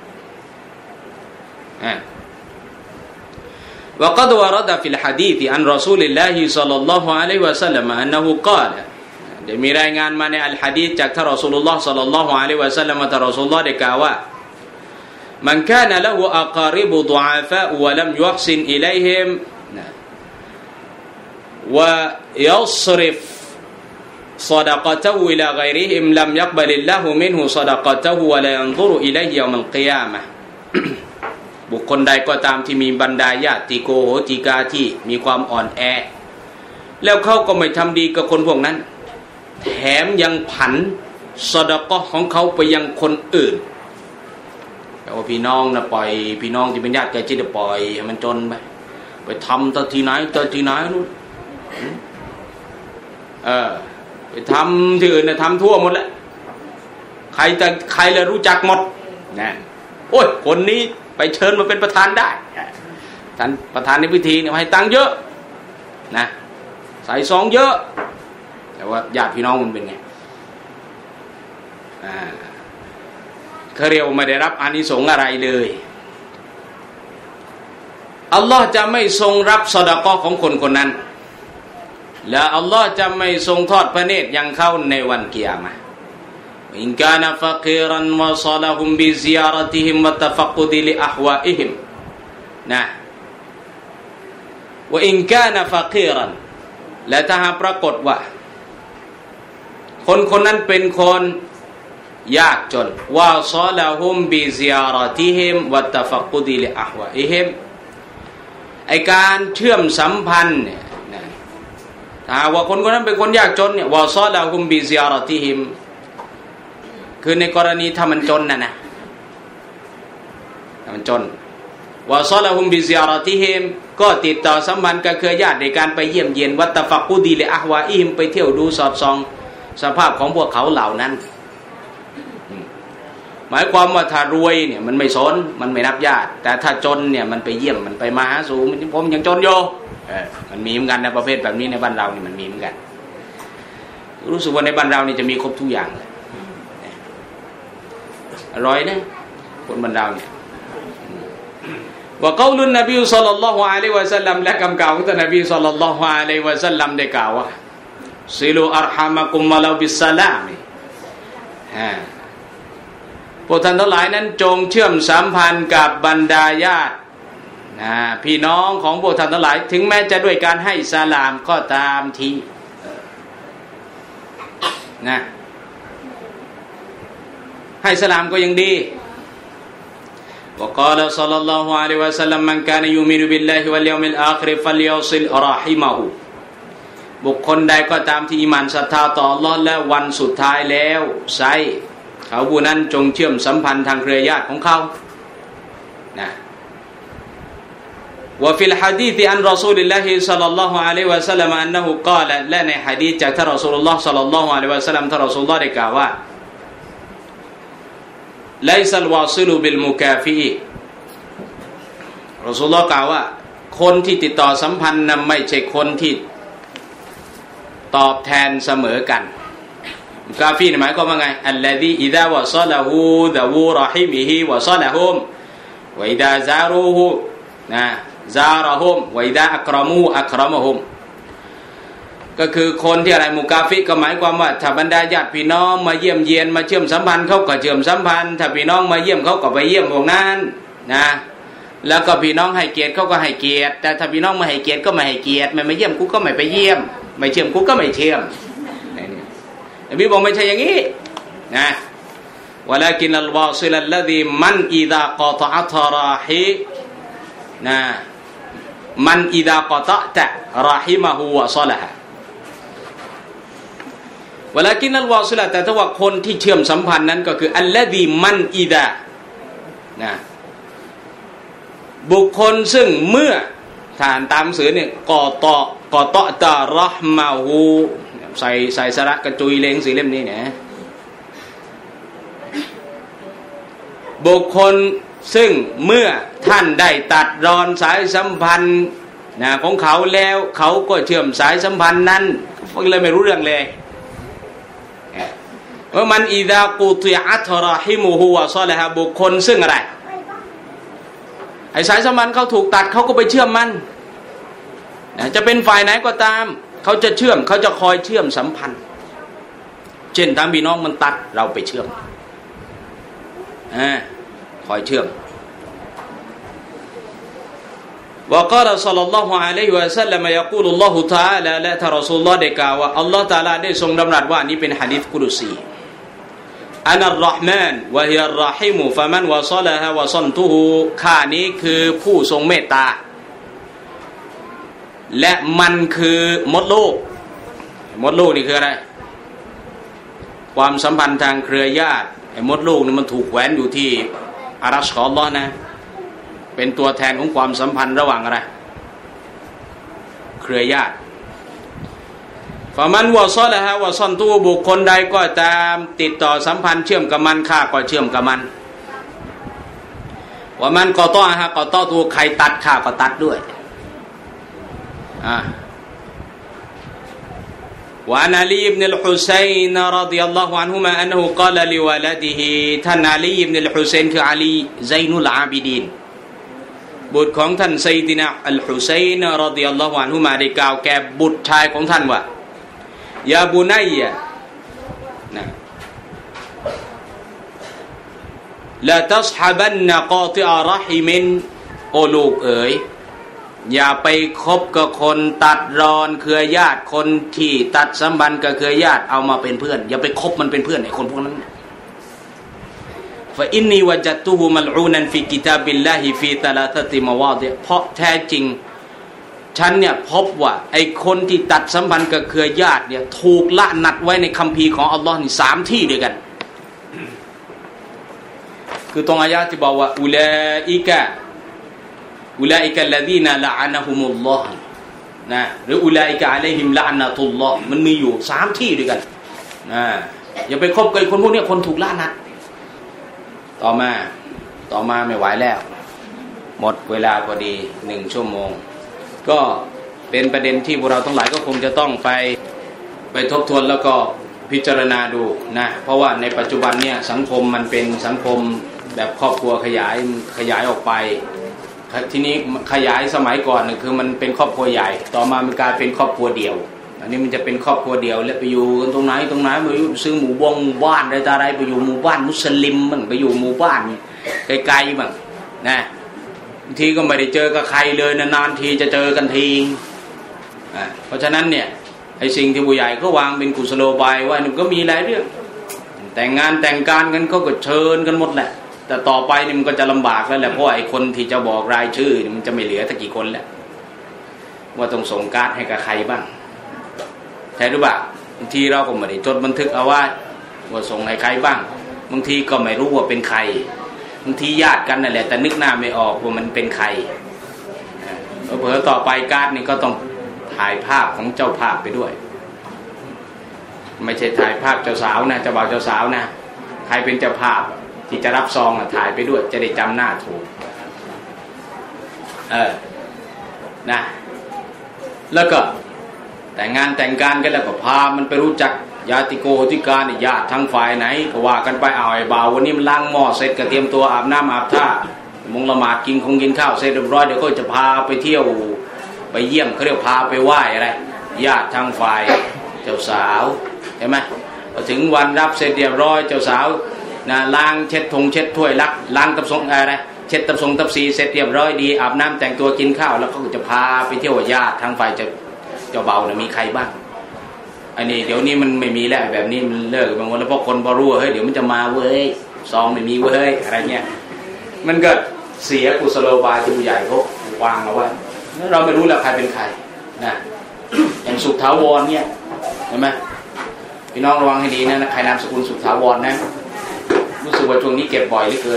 وقد ورد في الحديث عن رسول الله صلى الله عليه وسلم أنه قال ได้มีรายงานมาในอัลหะดีษจากท่านรอซูลุลลอฮ์ศ็อลลัลลอฮุอะลัยฮิวะซัลลัมท่านรอซูลุลลอฮ์ได้กล่าวว่ามันกานะละฮูอะกอริบุดุอาฟะวะลัมยุฮซินอิลัยฮิมวะยัศริฟصدقته إلى غيرهم لم يقبل الله منه صدقته ولا ينظر إليه يوم القيامة บุคคลใดก็ตามที่มีบรรดาญาติโกโหติกาที่มีความอ่อนแอแล้วเขาก็ไม่ทำดีกับคนพวกนั้นแถมยังผันซอดาเกาะห์ของเขาไปยังคนอื่นแต่ว่าพี่น้องนะปล่อยพี่น้องที่เป็นญาติใกล้ชิดปล่อยให้มันจนไปทำต่อที่ไหนนู่นไปทำที่อื่นนะทำทั่วหมดแล้วใครเลยรู้จักหมดนะโอ้ยคนนี้ไปเชิญมาเป็นประธานได้ท่านประธานในพิธีเนี่ยให้ตังค์เยอะนะใส่ซองเยอะแต่ว่าญาติพี่น้องมันเป็นไงเขาเรียกว่าไม่ได้รับอานิสงส์อะไรเลยอัลลอฮ์จะไม่ทรงรับซอดาเกาะห์ของคนคนนั้นและอัลลอฮ์จะไม่ทรงทอดพระเนตรยังเขาในวันกิยามะห์อินกานะฟักีรันวะศอละฮุมบิซิยารติฮิมวะตะฟักกุดิลิอะฮวาอิฮิมนะวะอินกานะฟักีรันและถ้าหากปรากฏว่าคนคนนั้นเป็นคนยากจนวะศอละฮุมบิซิยารติฮิมวะตะฟักกุดิลิอะฮวาอิฮิมไอ้การเชื่อมสัมพันธ์เนี่ยถ้าว่าคนคนนั้นเป็นคนยากจนเนี่ยวะศอละฮุมบิซิยารติฮิมคือในกรณีถ้ามันจนนะถ้ามันจนวะศอละฮุมบิซิยารติฮิมก็ติดต่อสัมพันธ์กับเครือญาติในการไปเยี่ยมเยียนวัตฟักกุดีลิอะฮวาอิฮิมไปเที่ยวดูสอดส่องสภาพของพวกเขาเหล่านั้นหมายความว่าถ้ารวยเนี่ยมันไม่สนมันไม่นับญาติแต่ถ้าจนเนี่ยมันไปเยี่ยมมันไปมาหาสู่ผมยังจนอยู่มันมีเหมือนกันนะประเภทแบบนี้ในบ้านเรานี่มันมีเหมือนกันรู้สึกว่าในบ้านเรานี่จะมีครบทุกอย่างเลยอร่อยนะคนบ้านเราเนี่ยว่าเกาลุนนบีศ็อลลัลลอฮุอะลัยฮิวะซัลลัมและคำกล่าวของท่านนบีศ็อลลัลลอฮุอะลัยฮิวะซัลลัมได้กล่าวว่าซิลูอัรฮามักุมวะลาบิสสลามพวกท่านทั้งหลายนั้นจงเชื่อมสัมพันธ์กับบรรดาญาติพี่น้องของพวกท่านทั้งหลายถึงแม้จะด้วยการให้สลามก็ตามทีนะให้สลามก็ยังดีوقال صلى الله عليه وسلم من كان يؤمن بالله واليوم الآخر فليصل رحمه บุคคลใดก็ตามที่อีหม่านศรัทธาต่ออัลเลาะห์และวันสุดท้ายแล้วไซเขาผู้นั้นจงเชื่อมสัมพันธ์ทางเครือญาติของเขานะوفي الحديث عن رسول الله صلى الله عليه وسلم أنه قال และในหะดีษจากท่านรอซูลุลลอฮ์ศ็อลลัลลอฮุอะลัยฮิวะซัลลัมท่านรอซูลุลลอฮ์ได้กล่าวว่าไลซัลวาซิลุบิลมุกาฟีรอซูลุลลอฮ์กล่าวว่าคนที่ติดต่อสัมพันธ์นั้นไม่ใช่คนที่ตอบแทนเสมอกันมุกาฟีหมายความว่าไงอัลลซีอิซาวะซอละฮูดะวูรอฮิมิฮิวะซอละฮุมวะอิดาซารูฮูนะซาระฮุมวะอิดาอักรอมูอักรอมะฮุมก็คือคนที่อะไรมุกาฟิก็หมายความว่าถ้าบรรดาญาติพี่น้องมาเยี่ยมเยียนมาเชื่อมสัมพันธ์เขาก็เชื่อมสัมพันธ์ถ้าพี่น้องมาเยี่ยมเขาก็ไปเยี่ยมพวกนั้นนะแล้วก็พี่น้องให้เกียรติเขาก็ให้เกียรติแต่ถ้าพี่น้องไม่ให้เกียรติก็ไม่ให้เกียรติไม่มาเยี่ยมกูก็ไม่ไปเยี่ยมไม่เชื่อมกูก็ไม่เชื่อมนบีบอกไม่ใช่อย่างนี้นะวะลากินอัลวาซิลัลลซีมันอิซากอตะอัตราฮินะมันอิดากอตะตะรอฮิมะฮูวะซอละฮะวะลากินอัลวาซิละแต่ถ้าว่าคนที่เชื่อมสัมพันธ์นั้นก็คืออัลลซีมันอิดานะบุคคลซึ่งเมื่อฐานตามสื่อเนี่ยกอตะตะรอฮิมะฮูใส่สระกระจุยเลงสีเล่มนี้เนี่ยบุคคลซึ่งเมื่อท่านได้ตัดรอนสายสัมพันธ์นะของเขาแล้วเขาก็เชื่อมสายสัมพันธ์นั้นฟังเลยไม่รู้เรื่องเลยว่ามันอิดากุติอัตรอฮิมุฮูวะซอละฮะบุคคลซึ่งอะไรไอ้สายสัมพันธ์เขาถูกตัดเขาก็ไปเชื่อมมันนะจะเป็นฝ่ายไหนก็ตามเขาจะเชื่อมเขาจะคอยเชื่อมสัมพันธ์เช่นตามพี่น้องมันตัดเราไปเชื่อมคอยเชื่อมว่าقال صلى الله عليه وسلم يقول الله تعالى และท่านรอซูลุลลอฮ์ได้กล่าวว่าอัลลอฮ์ตะอาลาได้ทรงดำรัสว่านี้เป็นหะดีษกุดุซีอันัรเราะห์มานวะฮิยัรเราะฮีมุฟะมันวะศอละฮะวะซันตุฮูข้านี้คือผู้ทรงเมตตาและมันคือมดลูกนี่คืออะไรความสัมพันธ์ทางเครือญาติไอ้มดลูกนี่มันถูกแขวนอยู่ที่อารัชของอัลเลาะห์นะเป็นตัวแทนของความสัมพันธ์ระหว่างอะไรเครือญาติฟะมันวะศอละฮะวะซันตุบุคคลใดก็ตามติดต่อสัมพันธ์เชื่อมกับมันข้าก็เชื่อมกับมันว่ามันกอตอฮะกอตอตัวใครตัดข้าก็ตัดด้วยوعن علي بن الحسين رضي الله عنهما أنه قال لولده ท่านอาลีอิบนุลฮุซัยน์คืออาลีซัยนุลอาบิดีนบุตรของท่านซัยดินะอัลฮุซัยน์รอฎิยัลลอฮุอันฮุมาได้กล่าวแก่บุตรชายของท่านว่ายาบุนัยนะละตัศฮับันนะกอติอะรอฮิมินโอลูกเอ๋ยอย่าไปคบกับคนตัดรอนเครือญาติคนที่ตัดสัมพันธ์กับเครือญาติเอามาเป็นเพื่อนอย่าไปคบมันเป็นเพื่อนไอ้คนพวกนั้นฟะอินนีวะจัตุฮุมัลอูนันฟีกิตาบิลลาฮิฟีตะลาตะติมาวาดิเพราะแท้จริงฉันเนี่ยพบว่าไอ้คนที่ตัดสัมพันธ์กับเครือญาติเนี่ยถูกละหนัดไว้ในคัมภีร์ของอัลลอฮ์นี่3ที่ด้วยกันคือตรงอายะห์ที่บอกว่าอุลาอิกะลลซีนะละอะนะฮุมุลลอฮ์นะหรืออุลาอิกะอะลัยฮิมละอะนะตุลลอฮ์มันมีอยู่3ที่ด้วยกันอย่าไปคบกับคนพวกนี้คนถูกละหนัดต่อมาไม่ไหวแล้วหมดเวลาพอดี1ชั่วโมงก็เป็นประเด็นที่พวกเราทั้งหลายก็คงจะต้องไปทบทวนแล้วก็พิจารณาดูนะเพราะว่าในปัจจุบันเนี่ยสังคมมันเป็นสังคมแบบครอบครัวขยายออกไปทีนี้ขยายสมัยก่อนคือมันเป็นครอบครัวใหญ่ต่อมามันกลายเป็นครอบครัวเดี่ยวอันนี้มันจะเป็นครอบครัวเดี่ยวแล้วไปอยู่กันตรงไหนไปอยู่ซื้อหมู่บ้านอะไรไปอยู่หมู่บ้านมุสลิมบ้างไปอยู่หมู่บ้านไกลๆบ้างนะบางทีก็ไม่ได้เจอกับใครเลยนานๆทีจะเจอกันทีเพราะฉะนั้นเนี่ยไอ้สิ่งที่ผู้ใหญ่ก็วางเป็นกุศโลบายว่ามันก็มีหลายเรื่องแต่งงานแต่งการกันเขาก็เชิญกันหมดแหละแต่ต่อไปนี่มันก็จะลำบากแล้วแหละเพราะไอ้คนที่จะบอกรายชื่อมันจะไม่เหลือสักกี่คนแล้วว่าต้องส่งการ์ดให้กับใครบ้างใช่หรือเปล่าบางทีเราก็ไม่ได้จดบันทึกเอาไว้ว่าส่งให้ใครบ้างบางทีก็ไม่รู้ว่าเป็นใครบางทีญาติกันนั่นแหละแต่นึกหน้าไม่ออกว่ามันเป็นใครเผลอต่อไปการ์ดนี่ก็ต้องถ่ายภาพของเจ้าภาพไปด้วยไม่ใช่ถ่ายภาพเจ้าสาวนะเจ้าบ่าวเจ้าสาวนะใครเป็นเจ้าภาพที่จะรับซองถ่ายไปด้วยจะได้จำหน้าถูกนะแล้วก็แต่งงานแต่งการกันแล้วก็พามันไปรู้จักญาติโกติกาเนี่ยญาติทั้งฝ่ายไหนก็ว่ากันไปเอาไอ้บ่าววันนี้มันล้างหม้อเสร็จก็เตรียมตัวอาบน้ำอาบท่ามงละหมาดกินข้าวเสร็จเรียบร้อยเดี๋ยวก็จะพาไปเที่ยวไปเยี่ยมเขาเรียกพาไปไหว้อะไรญาติทั้งฝ่ายเจ้าสาวเห็นไหมพอถึงวันรับเสร็จเรียบร้อยเจ้าสาวนะล้างเช็ดถ้วยล้างตับทรงอะไรเช็ดตับทรงตับซีเสร็จเรียบร้อยดีอาบน้ำแต่งตัวกินข้าวแล้วก็จะพาไปเที่ยวญาติทั้งฝ่ายเจ้าเบาเนี่ยมีใครบ้างอันนี้เดี๋ยวนี้มันไม่มีแล้วแบบนี้มันเลิกบางคนแล้วเพราะคนพอรู้เฮ้ยเดี๋ยวมันจะมาเว้ยซองไม่มีเว้ยอะไรเงี้ยมันก็เสียกุศโลบายที่ผู้ใหญ่เขาวางเอาไว้เราไม่รู้แล้วใครเป็นใครนะอย่างสุขถาวรเนี่ยเห็นไหมพี่น้องระวังให้ดีนะใครนามสกุลสุขถาวรนะรู้สึกว่าช่วงนี้เก็บบ่อยเหลือเกิน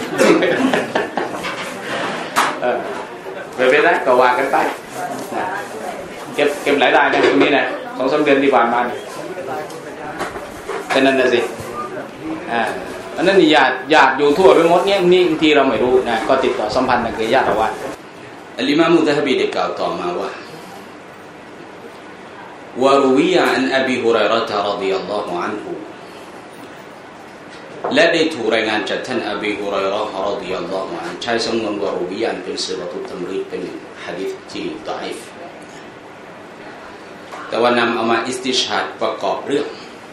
ไปได้ก็ว่ากันไปนะเก็บหลายรายนะตรงนี้นะ2-3 เดือนที่ผ่านมาเนี่ยแค่นั้นนะสิอันนั้นนี่ญาติอยู่ทั่วไปหมดเนี่ยนี่บางทีเราไม่รู้นะก็ติดต่อสัมพันธ์กับญาติเอาไว้อัลอิมามมุซะฮบีได้กล่าวต่อมาว่าวะรุวิยะอันอบีฮุรอยเราะฮ์รอฎิยัลลอฮุอันฮุและได้ถูกรายงานจากท่านอบีฮุรอยเราะฮ์รอฎิยัลลอฮุอันฮุใช้สำนวนวะรุวิยะเป็นซิกะตุตัมรีดเป็นหะดีษที่ฎออีฟแต่ว่านำเอามาอิสติชฮาดประกอบเรื่อง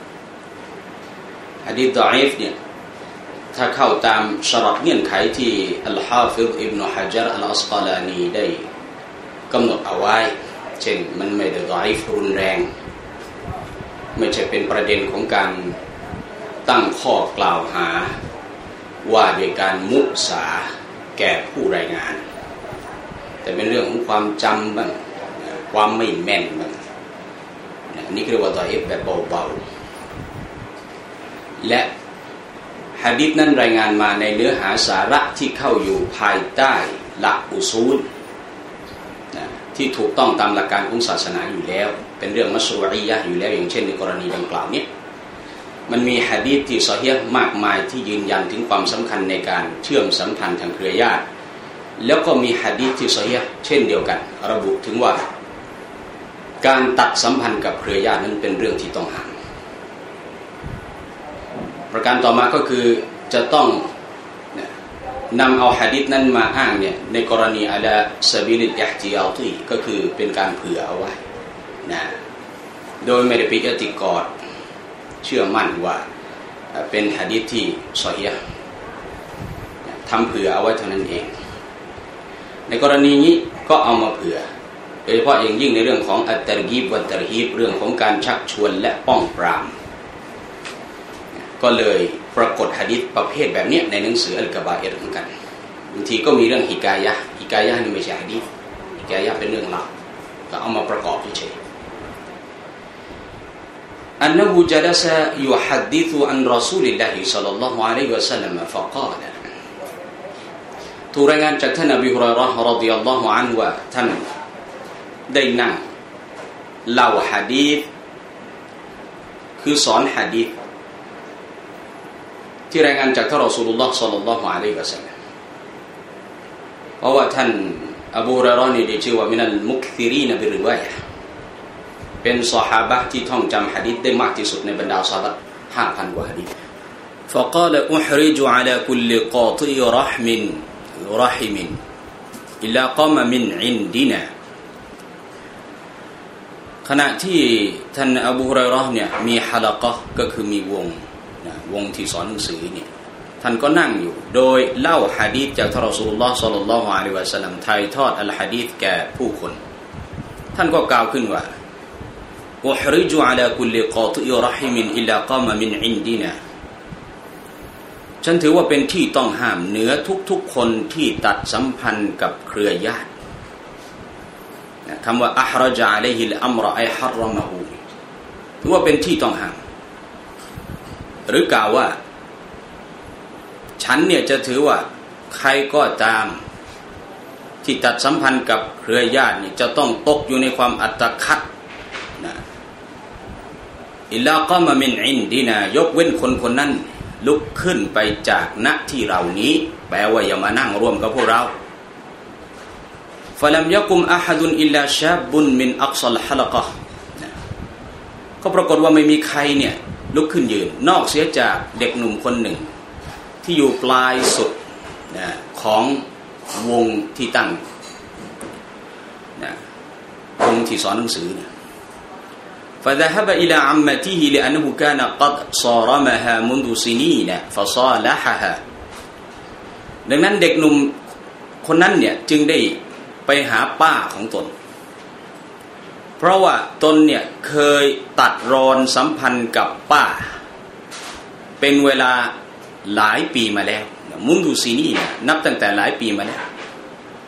หะดีษฎออีฟเนี่ยถ้าเข้าตามชะรัตเงื่อนไขที่อัลฮาฟิฎอิบนุฮะญัรอัลอัสกอลานีได้กำหนดเอาไว้เช่นมันไม่ได้ฎออีฟรุนแรงไม่ใช่เป็นประเด็นของการตั้งข้อกล่าวหาว่าด้วยการมุสาแก่ผู้รายงานแต่เป็นเรื่องของความจำบ้างความไม่แม่นบ้างนี่เรียกว่าฎออีฟแบบเบาๆและหะดีษนั้นรายงานมาในเนื้อหาสาระที่เข้าอยู่ภายใต้หลักอุซูลที่ถูกต้องตามหลักการของศาสนาอยู่แล้วเป็นเรื่องมัชรูอียะห์อยู่แล้วอย่างเช่นในกรณีดังกล่าวนี้มันมีหะดีษที่ซอฮีฮ์มากมายที่ยืนยันถึงความสำคัญในการเชื่อมสัมพันธ์ทางเครือญาติแล้วก็มีหะดีษที่ซอฮีฮ์เช่นเดียวกันระบุถึงว่าการตัดสัมพันธ์กับเครือญาตินั้นเป็นเรื่องที่ต้องห้ามประการต่อมาก็คือจะต้องนำเอาหะดีษนั้นมาอ้างเนี่ยในกรณีอะลาซะบีลิลอิห์ติยาตีก็คือเป็นการเผื่อเอาไว้นะโดยไม่ได้ไปอิติกอดเชื่อมั่นว่าเป็นหะดีษที่ซอฮีฮ์ทำเผื่อเอาไว้เท่านั้นเองในกรณีนี้ก็เอามาเผื่อโดยเฉพาะอย่างยิ่งในเรื่องของอัตตะรกีบวัตตะรฮีบเรื่องของการชักชวนและป้องปรามก็เลยปรากฏหะดีษประเภทแบบนี้ในหนังสืออัลกะบาอิรเหมือนกันบางทีก็มีเรื่องฮิกายะห์นี่ไม่ใช่หะดีษฮิกายะห์เป็นเรื่องเล่าก็เอามาประกอบเฉยๆอันนะฮูญะลัซะยุฮัดดิซุอันรอซูลิลลาฮิศ็อลลัลลอฮุอะลัยฮิวะซัลลัมฟะกาลถูกรายงานจากท่านอบีฮุรอยเราะฮ์รอฎิยัลลอฮุอันฮุว่าท่านได้นั่งเล่าหะดีษคือสอนหะดีษที่รายงานจากท่านรอซูลุลลอฮ์ศ็อลลัลลอฮุอะลัยฮิวะซัลลัมเพราะว่าท่านอบูฮุรอยเราะห์นี่ได้ชื่อว่ามินัลมุกซิรีนบิริวายะห์เป็นซอฮาบะห์ที่ท่องจำหะดีษได้มากที่สุดในบรรดาซอฮาบะห์ 5,000 กว่าหะดีษ فقال أحرج على كل قاطع رحم إلا قام من عندنا ขณะที่ท่านอบูฮุรอยเราะห์เนี่ยมีฮะละกะห์ก็คือมีวงที่สอนหนังสือเนี่ยท่านก็นั่งอยู่โดยเล่าหะดีษจากท่านรอซูลุลลอฮ์ศ็อลลัลลอฮุอะลัยฮิวะซัลลัมถ่ายทอดอัลหะดีษแก่ผู้คนท่านก็กล่าวขึ้นว่าอุฮริจุอะลาคุลลิกอติรอฮิมินอิลลากามะมินอินดีนาฉันถือว่าเป็นที่ต้องห้ามเหนือทุกๆคนที่ตัดสัมพันธ์กับเครือญาติคำว่าอัฮรจอะลัยฮิลอัมรอัยฮัรรมะฮูถือว่าเป็นที่ต้องห้ามหรือกล่าวว่าฉันเนี่ยจะถือว่าใครก็ตามที่ตัดสัมพันธ์กับเครือญาตินี่จะต้องตกอยู่ในความอัตคัดนะอิลลากามะมินอินดีนายกเว้นคนนั้นลุกขึ้นไปจากณที่เรานี้แปลว่าอย่ามานั่งร่วมกับพวกเราฟะลัมยะกุมอะฮัดุนอิลลาชาบุนมินอักซัลฮะละกะห์ก็ปรากฏว่าไม่มีใครเนี่ยลุกขึ้นยืนนอกเสียจากเด็กหนุ่มคนหนึ่งที่อยู่ปลายสุดนะของวงที่ตั้งนะวงที่สอนหนังสือเนี่ย فذهب إلى عمته لأنه كان قد صارمها منذ سنين فصالحها ดังนั้นเด็กหนุ่มคนนั้นเนี่ยจึงได้ไปหาป้าของตนเพราะว่าตนเนี่ยเคยตัดรอนสัมพันธ์กับป้าเป็นเวลาหลายปีมาแล้วมุนดูซีนี่นับตั้งแต่หลายปีมาแล้ว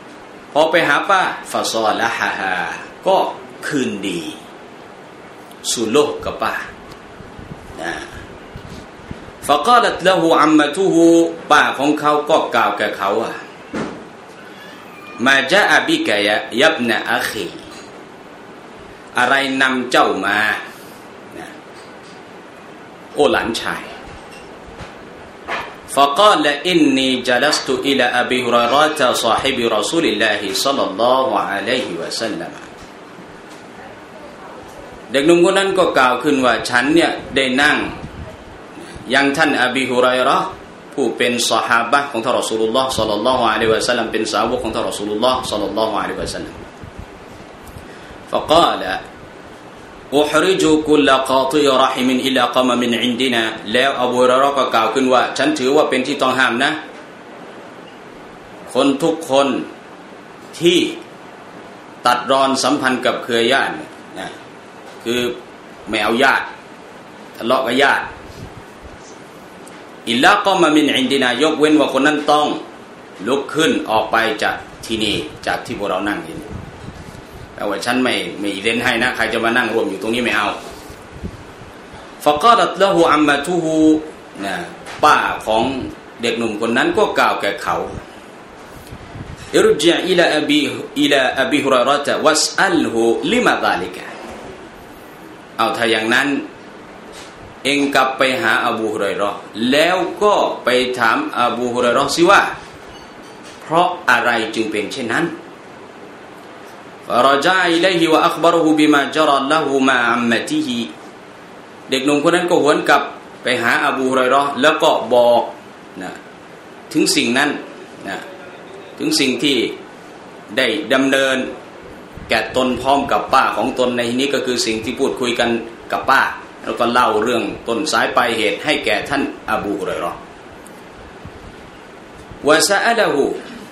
พอไปหาป้าฟาซอละฮาก็คืนดีสู่โลกกับป้านะฟะกาลัตละฮูอัมมะตุฮูป้าของเขาก็กล่าวแก่เขาว่ามาจาอะบิกะยับนะอะคีอะไรนำเจ้ามานะโอ้หลานชายفقال إني جلست إلى أبي هريرة صاحب رسول الله صلى الله عليه وسلم เด็กหนุ่มคนนั้นก็กล่าวขึ้นว่าฉันเนี่ยได้นั่งยังท่านอบีฮุรัยเราะห์ผู้เป็นซอฮาบะห์ของท่านรอซูลุลลอฮ์ศ็อลลัลลอฮุอะลัยฮิวะซัลลัมเป็นสาวกของท่านรอซูลุลลอฮ์ศ็อลลัลลอฮุอะลัยฮิวะซัลลัม فقال أحرج كل قاطع رحم إلا قام من عندنا แล้วอบูฮุรอยเราะห์ก็กล่าวขึ้นว่าฉันถือว่าเป็นที่ต้องห้ามนะคนทุกคนที่ตัดรอนสัมพันธ์กับเครือญาตินะคือไม่เอาญาติทะเลาะกับญาติอิลลาก็มามินอินดินายกเว้นว่าคนนั้นต้องลุกขึ้นออกไปจากที่นี่จากที่พวกเรานั่งอยู่แต่ว่าฉันไม่เล่นให้นะใครจะมานั่งรวมอยู่ตรงนี้ไม่เอาฟะกาลัตละฮูอัมมะตุฮูนะป้าของเด็กหนุ่มคนนั้นก็กล่าวแก่เขาอิรจิออิลาอบีฮุรอยเราะฮ์วัสอัลฮูลิมาซาลิกะเอาถ้าอย่างนั้นเองกลับไปหาอบูฮุรอยเราะห์แล้วก็ไปถามอบูฮุรอยเราะห์สิว่าเพราะอะไรจึงเป็นเช่นนั้นฟะรจาอิลัยฮิวะอัคบะรุฮูบิมาจารละฮูมาอัมมะติฮิเด็กหนุ่มคนนั้นก็หวนกลับไปหาอบูฮุรอยเราะห์แล้วก็บอกนะถึงสิ่งนั้นนะถึงสิ่งที่ได้ดำเนินแก่ตนพร้อมกับป้าของตนในนี้ก็คือสิ่งที่พูดคุยกันกับป้าแล้วก็เล่าเรื่องต้นสายปลายเหตุให้แก่ท่านอบูฮุรอยเราะห์วะซะอะละฮู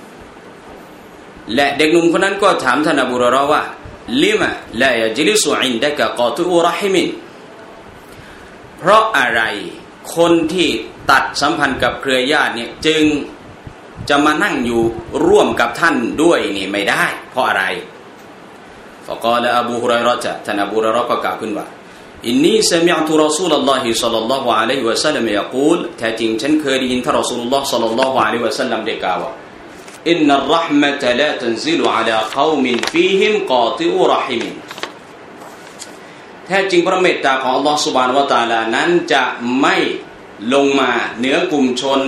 และเด็กหนุ่มคนนั้นก็ถามท่านอบูฮุรอยเราะห์ว่าลิมะลายะจลิสุอินดะกะกอตุอุรฮิมินเพราะอะไรคนที่ตัดสัมพันธ์กับเครือญาติเนี่ยจึงจะมานั่งอยู่ร่วมกับท่านด้วยนี่ไม่ได้เพราะอะไรฟะกาลอบูฮุรอยเราะห์ท่านอบูฮุรอยเราะห์ก็กล่าวขึ้นว่าอินนีซะมิอ์ตุรอซูลุลลอฮิศ็อลลัลลอฮุอะลัยฮิวะซัลลัมยะกูลแท้จริงฉันเคยได้ยินท่านรอซูลุลลอฮ์ศ็อลลัลลอฮุอะลัยฮิวะซัลลัมได้กล่าวว่าอินนัรเราะห์มะตะลาตันซิลุอะลากอมินฟีฮิมกอติอุรอฮิมแท้จริงพระเมตตาของอัลเลาะห์ซุบฮานะฮูวะตะอาลานั้นจะไม่ลงมาเหนือกลุ่มชน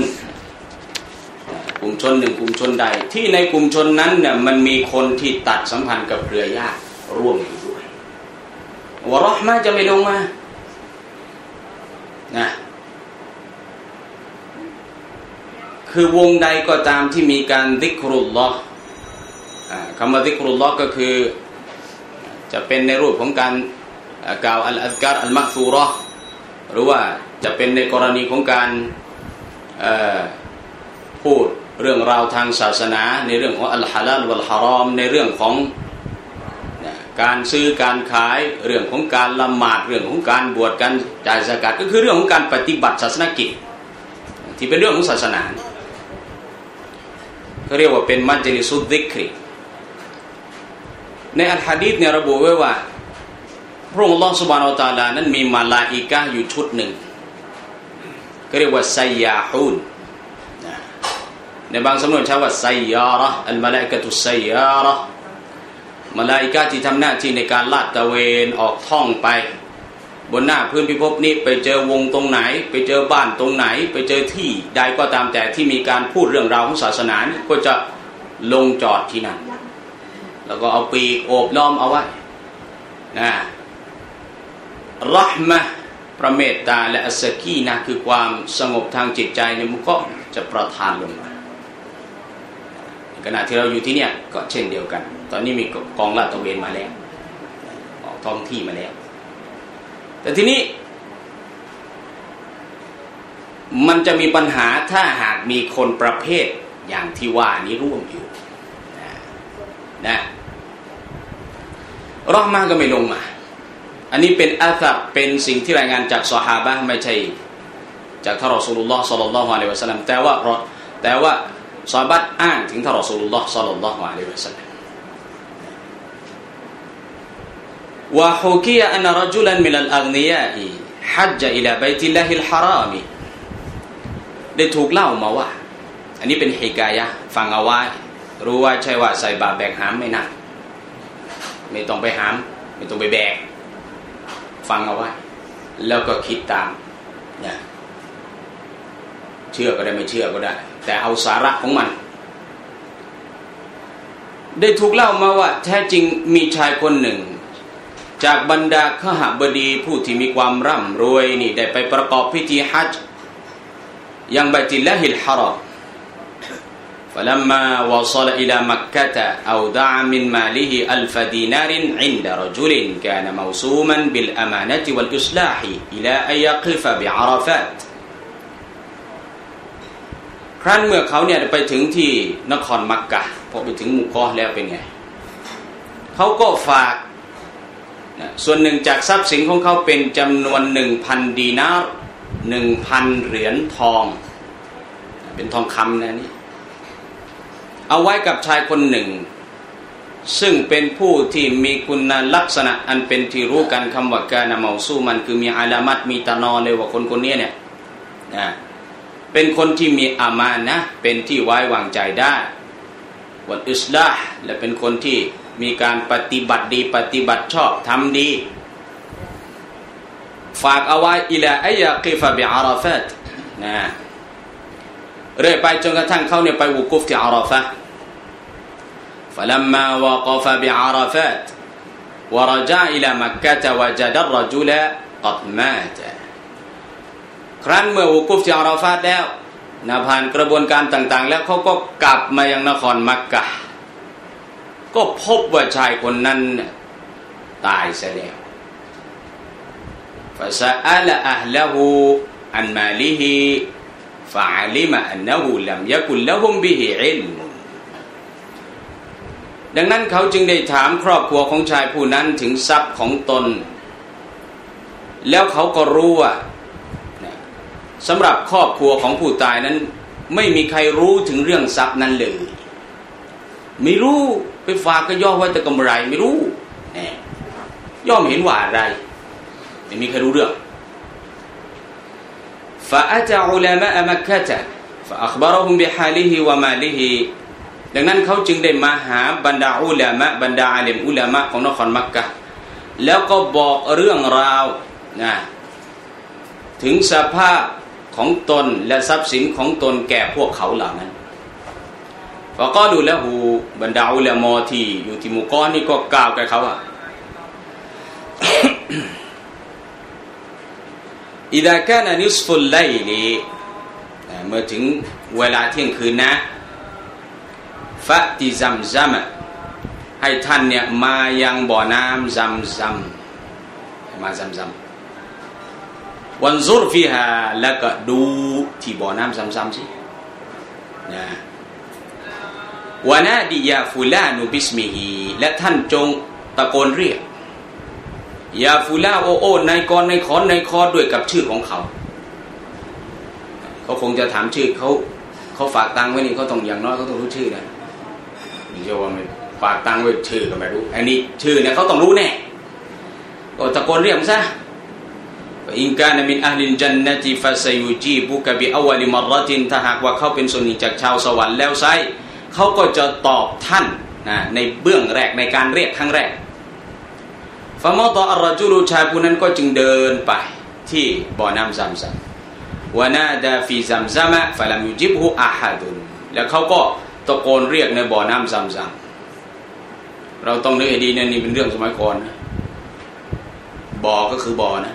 หนึ่งกลุ่มชนใดที่ในกลุ่มชนนั้นเนี่ยมันมีคนที่ตัดสัมพันธ์กับเครือญาติร่วมอยู่ด้วยวะเราะห์มะห์จะไม่ลงมานะคือวงใดก็ตามที่มีการซิกรุลลอฮ์คำว่าซิกรุลลอฮ์ก็คือจะเป็นในรูปของการกล่าวอัลอัซการอัลมะซูเราะห์หรือว่าจะเป็นในกรณีของการพูดเรื่องราวทางศาสนาในเรื่องของอัลฮะลาลวัลฮารอมในเรื่องของการซื้อการขายเรื่องของการละหมาดเรื่องของการบวชการจ่ายซะกาตก็คือเรื่องของการปฏิบัติศาสนกิจที่เป็นเรื่องของศาสนาเขาเรียกว่าเป็นมัจลิสุดซิกรีในอัลหะดีษเนี่ยระบุไว้ว่าพระองค์อัลเลาะห์ซุบฮานะฮูวะตะอาลานั้นมีมลาอิกะฮ์อยู่ชุดหนึ่งก็เรียกว่าซัยยาฮูนในบางสำนวนใช้ว่าซัยยาระห์อัลมะลาอิกะตุซัยยาระห์มลาอิกะฮ์ที่ทำหน้าที่ในการลาดตระเวนออกท่องไปบนหน้าพื้นพิภพนี้ไปเจอวงตรงไหนไปเจอบ้านตรงไหนไปเจอที่ใดก็ตามแต่ที่มีการพูดเรื่องราวของศาสนาก็จะลงจอดที่นั่นแล้วก็เอาปีกโอบล้อมเอาไว้นะเราะห์มะห์พระเมตตาและอัสซะกีนะห์คือความสงบทางจิตใจเนี่ยมันก็จะประทานลงมาขณะที่เราอยู่ที่เนี่ยก็เช่นเดียวกันตอนนี้มีกองลาดตระเวนมาแล้วออกท้องที่มาแล้วแต่ทีนี้มันจะมีปัญหาถ้าหากมีคนประเภทอย่างที่ว่านี้ร่วมอยู่นะเราะห์มะห์ก็ไม่ลงมาอันนี้เป็นอะซัรเป็นสิ่งที่รายงานจากซอฮาบะห์ไม่ใช่จากท่านรอซูลุลลอฮ์ศ็อลลัลลอฮุอะลัยฮิวะซัลลัมแต่ว่าซอฮาบะห์อ้างถึงท่านรอซูลุลลอฮ์ศ็อลลัลลอฮุอะลัยฮิวะซัลลัมวะฮุกิยะอันรจุลันมินัลอัฆนิยาอิฮัจญะอิลาบัยติลลาฮิลฮารอมได้ถูกเล่ามาว่าอันนี้เป็นฮิกายะห์ฟังเอาไว้รู้ว่าใช่ว่าใส่บาตรแบกหามไม่หนักไม่ต้องไปหามไม่ต้องไปแบกฟังเอาไว้แล้วก็คิดตามนะเชื่อก็ได้ไม่เชื่อก็ได้แต่เอาสาระของมันได้ถูกเล่ามาว่าแท้จริงมีชายคนหนึ่งจากบรรดาขหบดีผู้ที่มีความร่ำรวยนี่ได้ไปประกอบพิธีฮัจญ์ยังบัยติลลาฮิลฮารอมفلما وصل إلى مكة أودع من ماله 1000 دينار عند رجل كان موسوما بالأمانة والإصلاح إلى أن يقف بعرفات ครั้นเมื่อเขาเนี่ยไปถึงที่นครมักกะพอไปถึงมุกอแล้วเป็นไงเขาก็ฝากส่วนหนึ่งจากทรัพย์สินของเขาเป็นจำนวน 1,000 ดีนาร์ 1,000 เหรียญทองเป็นทองคำนะนี่เอาไว้กับชายคนหนึ่งซึ่งเป็นผู้ที่มีคุณลักษณะอันเป็นที่รู้กันคำว่ากานะเมาซูมันคือมีอาลามัตมีตานอเลยว่าคนคนนี้เนี่ยเป็นคนที่มีอามานะห์เป็นที่ไว้วางใจได้วัลอิสลาห์และเป็นคนที่มีการปฏิบัติดีปฏิบัติชอบทำดีฝากเอาไว้อิลาอัยยะกิฟะบิอาราฟาตเรื่อยไปจนกระทั่งเขาเนี่ยไปวุกุฟที่อาราฟะห์ فلما وقف بعرفات ورجع إلى مكة وجد الرجل قد مات ครั้นเมื่อวุกุฟที่อาราฟะห์แล้วผ่านกระบวนการต่างๆแล้วเขาก็กลับมายังนครมักกะฮ์ก็พบว่าชายคนนั้นตายเสียแล้ว فسأل أهله عن ماله فعلم أنه لم يكن لهم به علم ดังนั้นเขาจึงได้ถามครอบครัวของชายผู้นั้นถึงทรัพย์ของตนแล้วเขาก็รู้ว่าสำหรับครอบครัวของผู้ตายนั้นไม่มีใครรู้ถึงเรื่องทรัพย์นั้นเลยไม่รู้ไปฝากก็ย่อไว้แต่กำไรไม่รู้ย่อมเห็นว่าอะไรไม่มีใครรู้เรื่อง فأتى علماء مكة فأخبرهم بحاله وماله ดังนั้นเขาจึงได้มาหาบรรดาอุลามะบรรดาอาลิมอุลามะของนครมักกะฮ์แล้วก็บอกเรื่องราวถึงสภาพของตนและทรัพย์สินของตนแก่พวกเขาเหล่านั้นฟะกอลูละฮูบรรดาอุลามะที่อยู่ที่มุกอนี่ก็กล่าวกับเขาว่า إذا كان نصف الليل เมื่อถึงเวลาเที่ยงคืนนะฟะติซัมซัมให้ท่านเนี่ยมายังบ่อน้ำซัมซัมมาซัมซัมวันซุรฟีฮาแล้วก็ดูที่บ่อน้ำซัมซัมสิวานาดิยาฟุลานุบิสมิฮีและท่านจงตะโกนเรียกยาฟูลาโอในกรในขอนในคอด้วยกับชื่อของเขาคงจะถามชื่อเขาฝากตังไว้นี่เขาต้องอย่างน้อยเขาต้องรู้ชื่อนะไม่ใช่ว่าไม่ฝากตังไว้ชื่อก็ไม่รู้อันนี้ชื่อเนี่ยเขาต้องรู้แน่ก็ตะโกนเรียกซะอินกานะมินอะห์ลิลญันนะติฟะซะยูจีบุกะบิอวัลิมัรเราะตินถ้าหากว่าเขาเป็นส่วนหนึ่งจากชาวสวรรค์แล้วไซเขาก็จะตอบท่านในเบื้องแรกในการเรียกครั้งแรกฟะมอตออัรรจุลุชายผู้นั้นก็จึงเดินไปที่บ่อน้ำซัมซัมวะนาดาฟีซัมซัมฟะลัมยุจิบฮุอะฮัดุนแล้วเขาก็ตะโกนเรียกในบ่อน้ำซัมซัมเราต้องนึกให้ดีนะนี่เป็นเรื่องสมัยก่อนนะบ่อก็คือบ่อนะ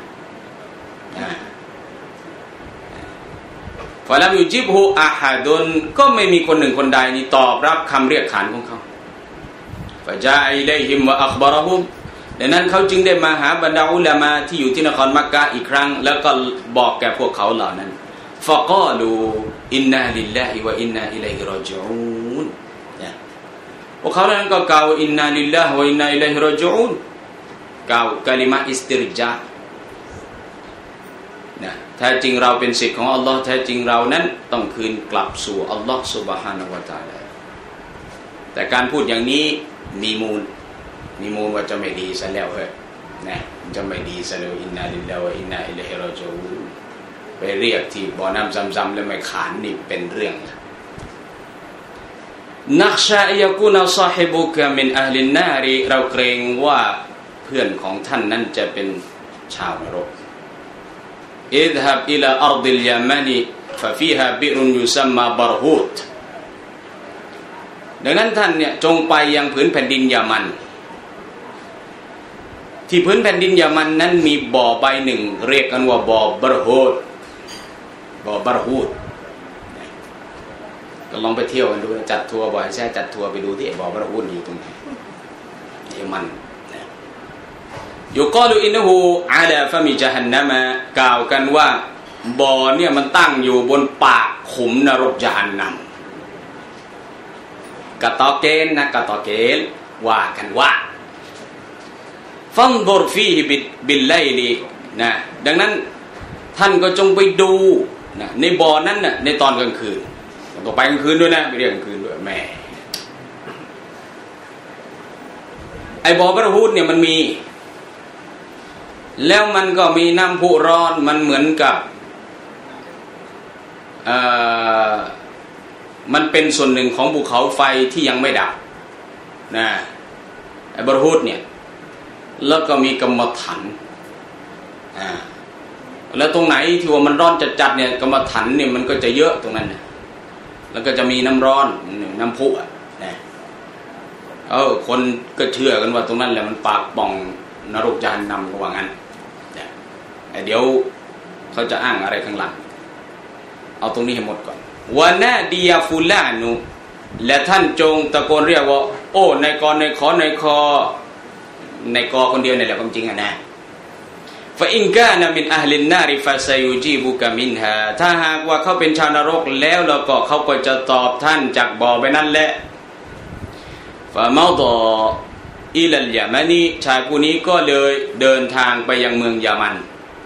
ฟะลัมยุจิบฮุอะฮัดุนก็ไม่มีคนหนึ่งคนใดนี่ตอบรับคำเรียกขานของเขาฟะจาอิลัยฮิมวะอัคบะเราะฮุมดังนั้นเขาจึงได้มาหาบรรดาอุลามะที่อยู่ที่นครมักกะฮ์อีกครั้งแล้วก็บอกแก่พวกเขาเหล่านั้นฟะกอลูอินนาลิลลาฮิวะอินนาอิลัยฮิรอญิอูนพวกเขาเหล่านั้นก็กล่าวอินนาลิลลาฮิวะอินนาอิลัยฮิรอญิอูนกล่าวกะลิมะอิสติรญานะแท้จริงเราเป็นศิษย์ของอัลลอฮ์แท้จริงเรานั้นต้องคืนกลับสู่อัลลอฮ์ซุบฮานะฮูวะตะอาลาแต่การพูดอย่างนี้มีมูลว่าจะไม่ดีซะแล้วเฮ้ยนะจะไม่ดีซะแล้วอินนาลิลลาฮิวะอินนาอิลัยฮิรอญิอูนไปเรียกที่บ่อน้ำซ้ำๆแล้วไม่ขานนี่เป็นเรื่องนักชาอิยกุนาซอฮิบุกะมินอะฮลินนารีเราเกรงว่าเพื่อนของท่านนั้นจะเป็นชาวนรกอิซฮับอิลาอัรฎิลยะมานีฟะฟีฮาบิรุนยุซัมมาบารฮูตดังนั้นท่านเนี่ยจงไปยังผืนแผ่นดินยามันที่ผืนแผ่นดินยามันนั้นมีบ่อใบหนึ่งเรียกกันว่าบ่อบารฮูตก็ลองไปเที่ยวกันดูจัดทัวร์บ่อยใช่จัดทัวร์ไปดูที่บ่อบารฮูตอยู่ตรงไหนยามันยุกอลุอินนะฮูอาลาฟะมิญะฮันนะมะกล่าวกันว่าบ่อเนี่ยมันตั้งอยู่บนปากขุมนรกญะฮันนัมกะตอเกนนะกะตอเกนว่ากันว่าฟันดุรฟีฮิบิลไลลีนะดังนั้นท่านก็จงไปดูนะในบ่อนั้นน่ะในตอนกลางคืนต้องไปกลางคืนด้วยนะไม่เรียกกลางคืนด้วยแม่ไอ้บ่อบารฮูตเนี่ยมันมีแล้วมันก็มีน้ำพุร้อนมันเหมือนกับมันเป็นส่วนหนึ่งของภูเขาไฟที่ยังไม่ดับนะไอ้บารฮูตเนี่ยแล้วก็มีกรรมฐานแล้วตรงไหนที่ว่ามันร้อนจัดๆเนี่ยกรรมฐานเนี่ยมันก็จะเยอะตรงนั้นนะแล้วก็จะมีน้ำร้อนน้ำพุนะคนก็เชื่อกันว่าตรงนั้นแหละมันปากป่องนรกญะฮันนัมว่างั้นเดี๋ยวเขาจะอ้างอะไรข้างหลังเอาตรงนี้ให้หมดก่อนวะนาดียาฟูลานุและท่านจงตะโกนเรียกว่าโอ้นายกนายขอนายคอนายกคนเดียวนี่แหละความจริงนะฟะอินกานะมินอะฮลินนาริฟะซะยูจีบุกะมินฮาถ้าหากว่าเขาเป็นชาวนรกแล้วก็เขาก็จะตอบท่านจากบ่อไปนั่นแหละฟะมาฎออิลัลยะมานีชายผู้นี้ก็เลยเดินทางไปยังเมืองยามัน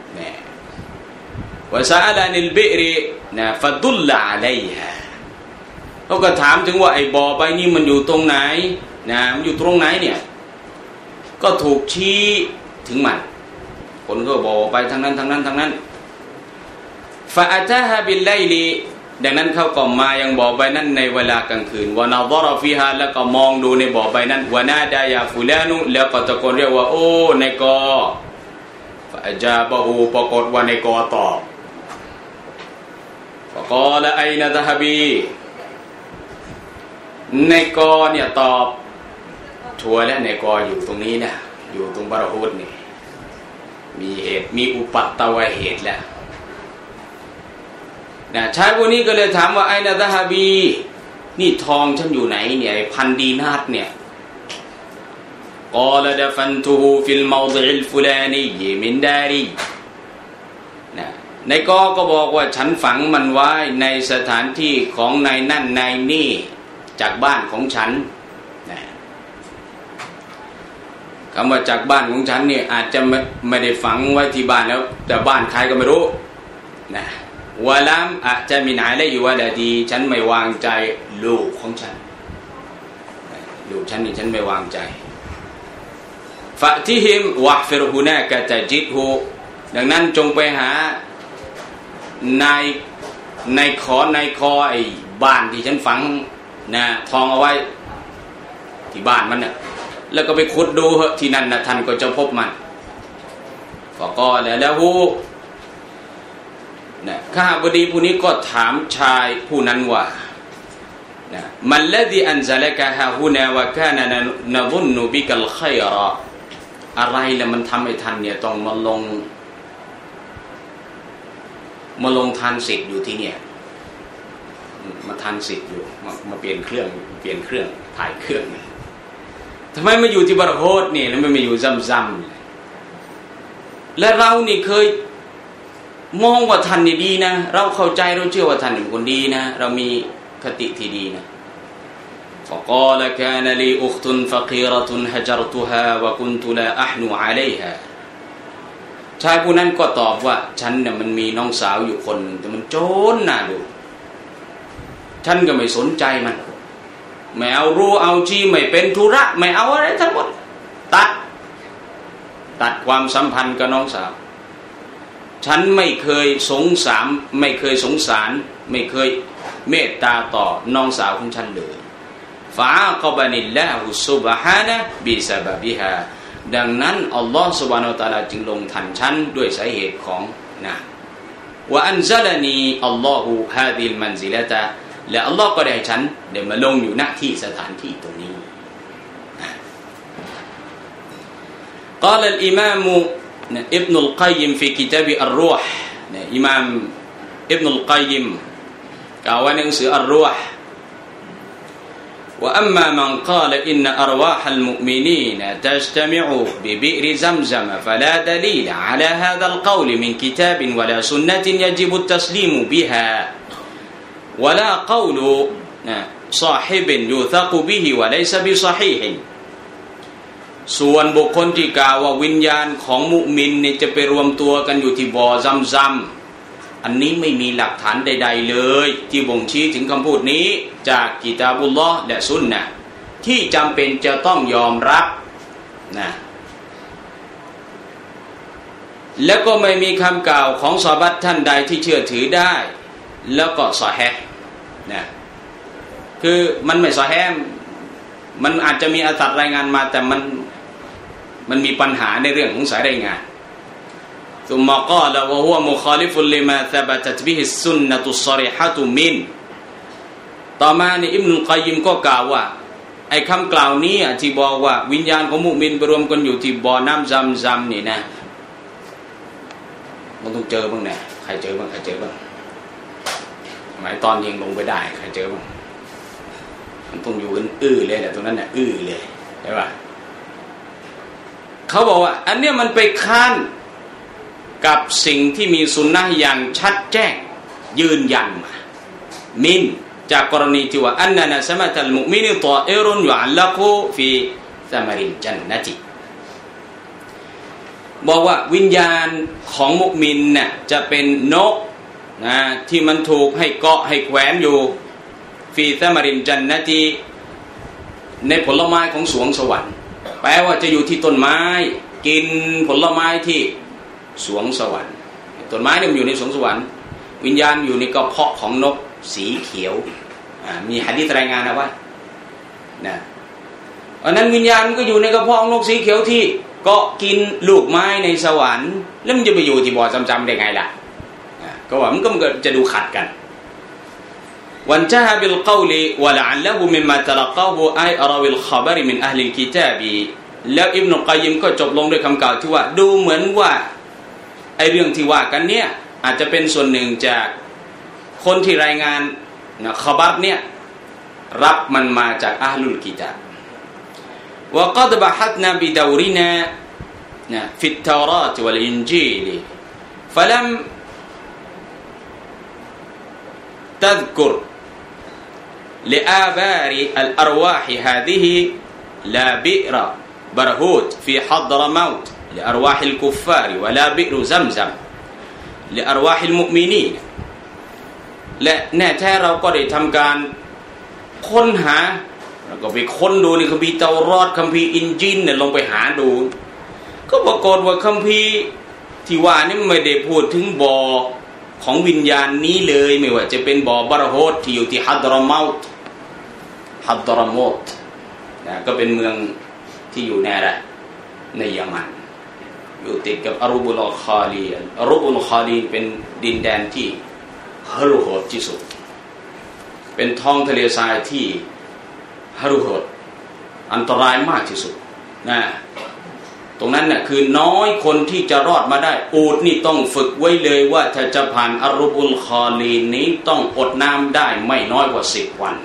วะซะอะลานิลบิรินะฟะดุลละอะลัยฮาเขาก็ถามถึงว่าไอ้บ่อใบนี้มันอยู่ตรงไหนนะมันอยู่ตรงไหนเนี่ยก็ถูกชี้ถึงมันคนก็บอกไปทางนั้นฟะอะตาฮาบิลไลลีดังนั้นเขาก็มายังบ่อใบนั้นในเวลากลางคืนวะนะฎอรฟีฮาแล้วก็มองดูในบ่อใบนั้นวะนาดายาฟุลานุแล้วก็ตะโกนเรียกว่าโอ้นายกฟะอะจาบะฮูปรากฏว่านายกตอบฟะกอละไอนะซะฮบีนายกเนี่ยตอบชัวร์แล้วนายกอยู่ตรงนี้นะอยู่ตรงบารฮูตนี่มีเหตุมีอุปัตตวเหตุแล้วนะชายคนนี้ก็เลยถามว่าไอนะซะฮบีนี่ทองฉันอยู่ไหนเนี่ย1,000 ดีนาร์เนี่ยกอละดะฟันตุฮูฟิลมาวฎิอิลฟุลานีมินดารีนะนายก็บอกว่าฉันฝังมันไว้ในสถานที่ของนายนั่นนายนี่จากบ้านของฉันนะคำว่าจากบ้านของฉันเนี่ยอาจจะไม่ได้ฝังไว้ที่บ้านแล้วแต่บ้านใครก็ไม่รู้นะวะลัมอะจะมินอะลัยฮิวะลาดีฉันไม่วางใจลูกของฉันลูกฉันนี่ฉันไม่วางใจฟะติฮิมวะฟิรฮุนากะตะจิดฮูดังนั้นจงไปหานายคอไอ้บ้านที่ฉันฝังนะทองเอาไว้ที่บ้านมันน่ะแล้วก็ไปขุดดูเหอะที่นั่นน่ะท่านก็จะพบมันฟะกอละละฮูนะข้าบดีผู้นี้ก็ถามชายผู้นั้นว่านะมัลลซีอันซะละกะฮาฮุนาวะกานะนะซุนนุบิกัลค็อยรออะไรล่ะมันทำให้ท่านเนี่ยต้องมาลงทานสิทธิ์อยู่ที่เนี่ยมาทานสิทธิ์อยู่มาเปลี่ยนเครื่องถ่ายเครื่องทำไมมาอยู่ที่บารฮูตเนี่ยแล้วไม่อยู่ซ้ำๆและเรานี่เคยมองว่าท่านนี่ดีนะเราเข้าใจเราเชื่อว่าท่านเป็นคนดีนะเรามีคติที่ดีนะ فقال كان لي أخت فقيرة هجرتها وكنت لا أحن عليها ชายผู้นั้นก็ตอบว่าฉันเนี่ยมันมีน้องสาวอยู่คนหนึ่งแต่มันโจรน่าดูฉันก็ไม่สนใจมันไม่เอารู้เอาชี้ไม่เป็นธุระไม่เอาอะไรทั้งหมดตัดความสัมพันธ์กับน้องสาวฉันไม่เคยสงสารไม่เคยเมตตาต่อน้องสาวของฉันเลยฟาอักบานิลลาฮุซุบฮานะบิซะบะบิฮาดังนั้นอัลลอฮฺซุบฮานะฮูวะตะอาลาจึงลงทันฉันด้วยสาเหตุของนางวะอันซะลานีอัลลอฮุฮาซิลมันซิละตะและอัลลอฮ์ก็ได้ฉันได้มาลงอยู่ณที่สถานที่ตรงนี้قال الإمام ابن القيم في كتاب الروح อิมามอิบนุลกัยยิมกล่าวไว้ในหนังสืออัรรูห์وأما من قال إن أرواح المؤمنين تجتمع ببئر زمزم فلا دليل على هذا القول من كتاب ولا سنة يجب التسليم بها ولا قول صاحب يوثق به وليس بصحيح ส่วนบุคคลที่กล่าวว่าวิญญาณของมุมินเนี่ยจะไปรวมตัวกันอยู่ที่บ่อซัมซัมอันนี้ไม่มีหลักฐานใดๆเลยที่บ่งชี้ถึงคำพูดนี้จากกิตาบุลลอฮ์และซุนนะห์ที่จำเป็นจะต้องยอมรับนะแล้วก็ไม่มีคำกล่าวของซอฮาบะห์ท่านใดที่เชื่อถือได้แล้วก็ซอฮีฮ์นะคือมันไม่ซอฮีฮ์มันอาจจะมีอาสัดรายงานมาแต่มันมีปัญหาในเรื่องของสายรายงานثم قال وهو مخالف لما ثبتت به السنة الصريحة من ต่อมาเนี่ยอิบนุลกัยยิมก็กล่าวว่าไอ้คำกล่าวนี้ที่บอกว่าวิญญาณของมุมินไปรวมกันอยู่ที่บ่อน้ำซัมนี่นะมันต้องเจอบ้างเนี่ยใครเจอบ้างหมายตอนยิงลงไปได้ใครเจอบ้างมันต้องอยู่กันเลยแหละตรงนั้นน่ะเลยใช่ป่ะเขาบอกว่าอันเนี้ยมันไปค้านกับสิ่งที่มีสุนนะห์อย่างชัดแจ้งยืนยันมามินจากกรณีที่ว่าอันนะสมะตัลมุมินฏออิรุนยุอัลลักุฟีซะมริลจันนะติบอกว่าวิญญาณของมุมินน่ะจะเป็นนกนะที่มันถูกให้เกาะให้แขวนอยู่ฟีซะมริลจันนะติในผลไม้ของสวงสวรรค์แปลว่าจะอยู่ที่ต้นไม้กินผลไม้ที่สวงสวรรค์ต้นไม้เนี่ยมันอยู่ในสวงสวรรค์วิญญาณอยู่ในกระเพาะของนกสีเขียวมีหะดีษรายงานเอาไว้นะอันนั้นวิญญาณก็อยู่ในกระเพาะของนกสีเขียวที่เกาะกินลูกไม้ในสวรรค์แล้วมันจะไปอยู่ที่บ่อจำๆได้ไงล่ะก็ว่ามันก็จะดูขัดกันวันจาฮะบิลกอลิวะละอัลละฮุมิมมาตะลักาฮุไอรอวิลคอบรมินอะฮลิลกิตาบีแล้วอิบนุลกัยยิมก็จบลงด้วยคำกล่าวที่ว่าดูเหมือนว่าไอเรื่องที่ว่ากันเนี่ยอาจจะเป็นส่วนหนึ่งจากคนที่รายงานนะคอบัรเนี่ยรับมันมาจากอะห์ลุลกิตาบวะกัดบะฮัตนาบิดาวรินานะฟิตตอราตวัลอินจีลฟะลัมตัซกุรلآبار الأرواح هذه لا بئر برهوت في حضرموت لأرواح الكفار ولا بئر زمزم لأرواح المؤمنين และแน่แท้เราก็ได้ทำการค้นหาแล้วก็ไปค้นดูในคัมภีร์เตารอดคัมภีร์อินจีลเนี่ยลงไปหาดูก็ปรากฏว่าคัมภีร์ที่ว่านี่ไม่ได้พูดถึงบ่อของวิญญาณนี้เลยไม่ว่าจะเป็นบ่อบารโฮตที่อยู่ที่ฮัดรอมอตนะก็เป็นเมืองที่อยู่ในอะไรในยะมันอยู่ติดกับอารูบุลคาลีอารูบุลคาลีเป็นดินแดนที่ฮารุโหดที่สุดเป็นท้องทะเลทรายที่ฮารุโหดอันตรายมากที่สุดนะตรงนั้นน่ะคือน้อยคนที่จะรอดมาได้อูฐนี่ต้องฝึกไว้เลยว่าถ้าจะผ่านอารูบุลคาลีนี้ต้องอดน้ำได้ไม่น้อยกว่า10 วัน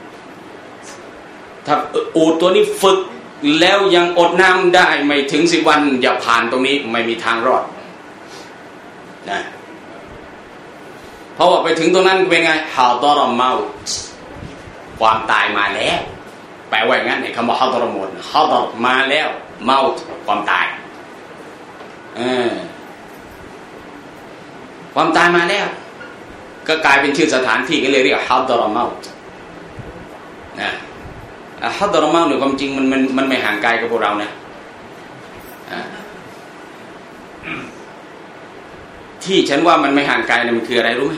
ถ้าอูฐตัวนี้ฝึกแล้วยังอดน้ำได้ไม่ถึง10 วันอย่าผ่านตรงนี้ไม่มีทางรอดนะเพราะว่าไปถึงตรงนั้นเป็นไงฮาดรอมเมาต์ความตายมาแล้วแปลว่าอย่างนั้นไอ้คำว่าฮาดรอมอตฮาดรมาแล้วเมาต์ความตายความตายมาแล้วก็กลายเป็นชื่อสถานที่ก็เลยเรียกฮัดรอเมาต์นะฮัดรอเมาต์เนี่ยความจริงมันไม่ห่างไกลกับพวกเรานะที่ฉันว่ามันไม่ห่างไกลเนี่ยมันคืออะไรรู้ไหม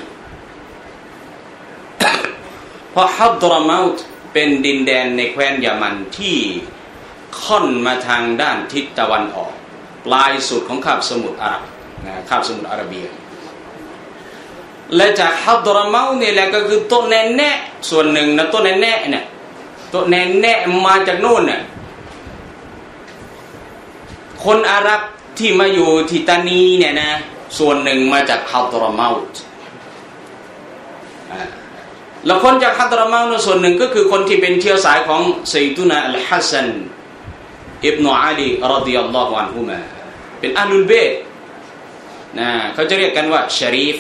เพราะฮัดรอเมาต์เป็นดินแดนในแคว้นยามันที่ค่อนมาทางด้านทิศตะวันออกปลายสุดของคาบสมุทรอาหรับคาบสมุทรอาระเบียและจากฮัดรอเมาต์นี่แหละก็คือต้นแน่แน่ส่วนหนึ่งนะต้นแน่แน่เนี่ยต้นแน่แน่มาจากโน่นน่ะคนอาหรับที่มาอยู่ที่ตานีเนี่ยนะส่วนหนึ่งมาจากฮัดรอเมาต์แล้วคนจากฮัดรอเมาต์ส่วนหนึ่งก็คือคนที่เป็นเชื้อสายของซัยดุนาอัลฮัสซันอิบนุอาลีรอฎิยัลลอฮุอันฮุมาเป็นอะห์ลุลเบตนะเขาจะเรียกกันว่าชะรีฟ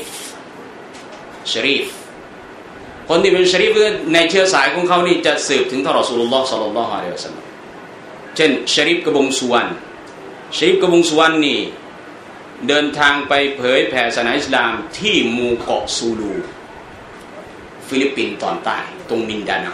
คนที่เป็นชะรีฟในเชื้อสายของเขานี่จะสืบถึงท่านรอซูลุลลอฮ์ศ็อลลัลลอฮุอะลัยฮิวะซัลลัมเช่นชะรีฟกระบงสุวรรณนี่เดินทางไปเผยแผ่ศาสนาอิสลามที่หมู่เกาะซูลูฟิลิปปินส์ตอนใต้ตรงมินดาเนา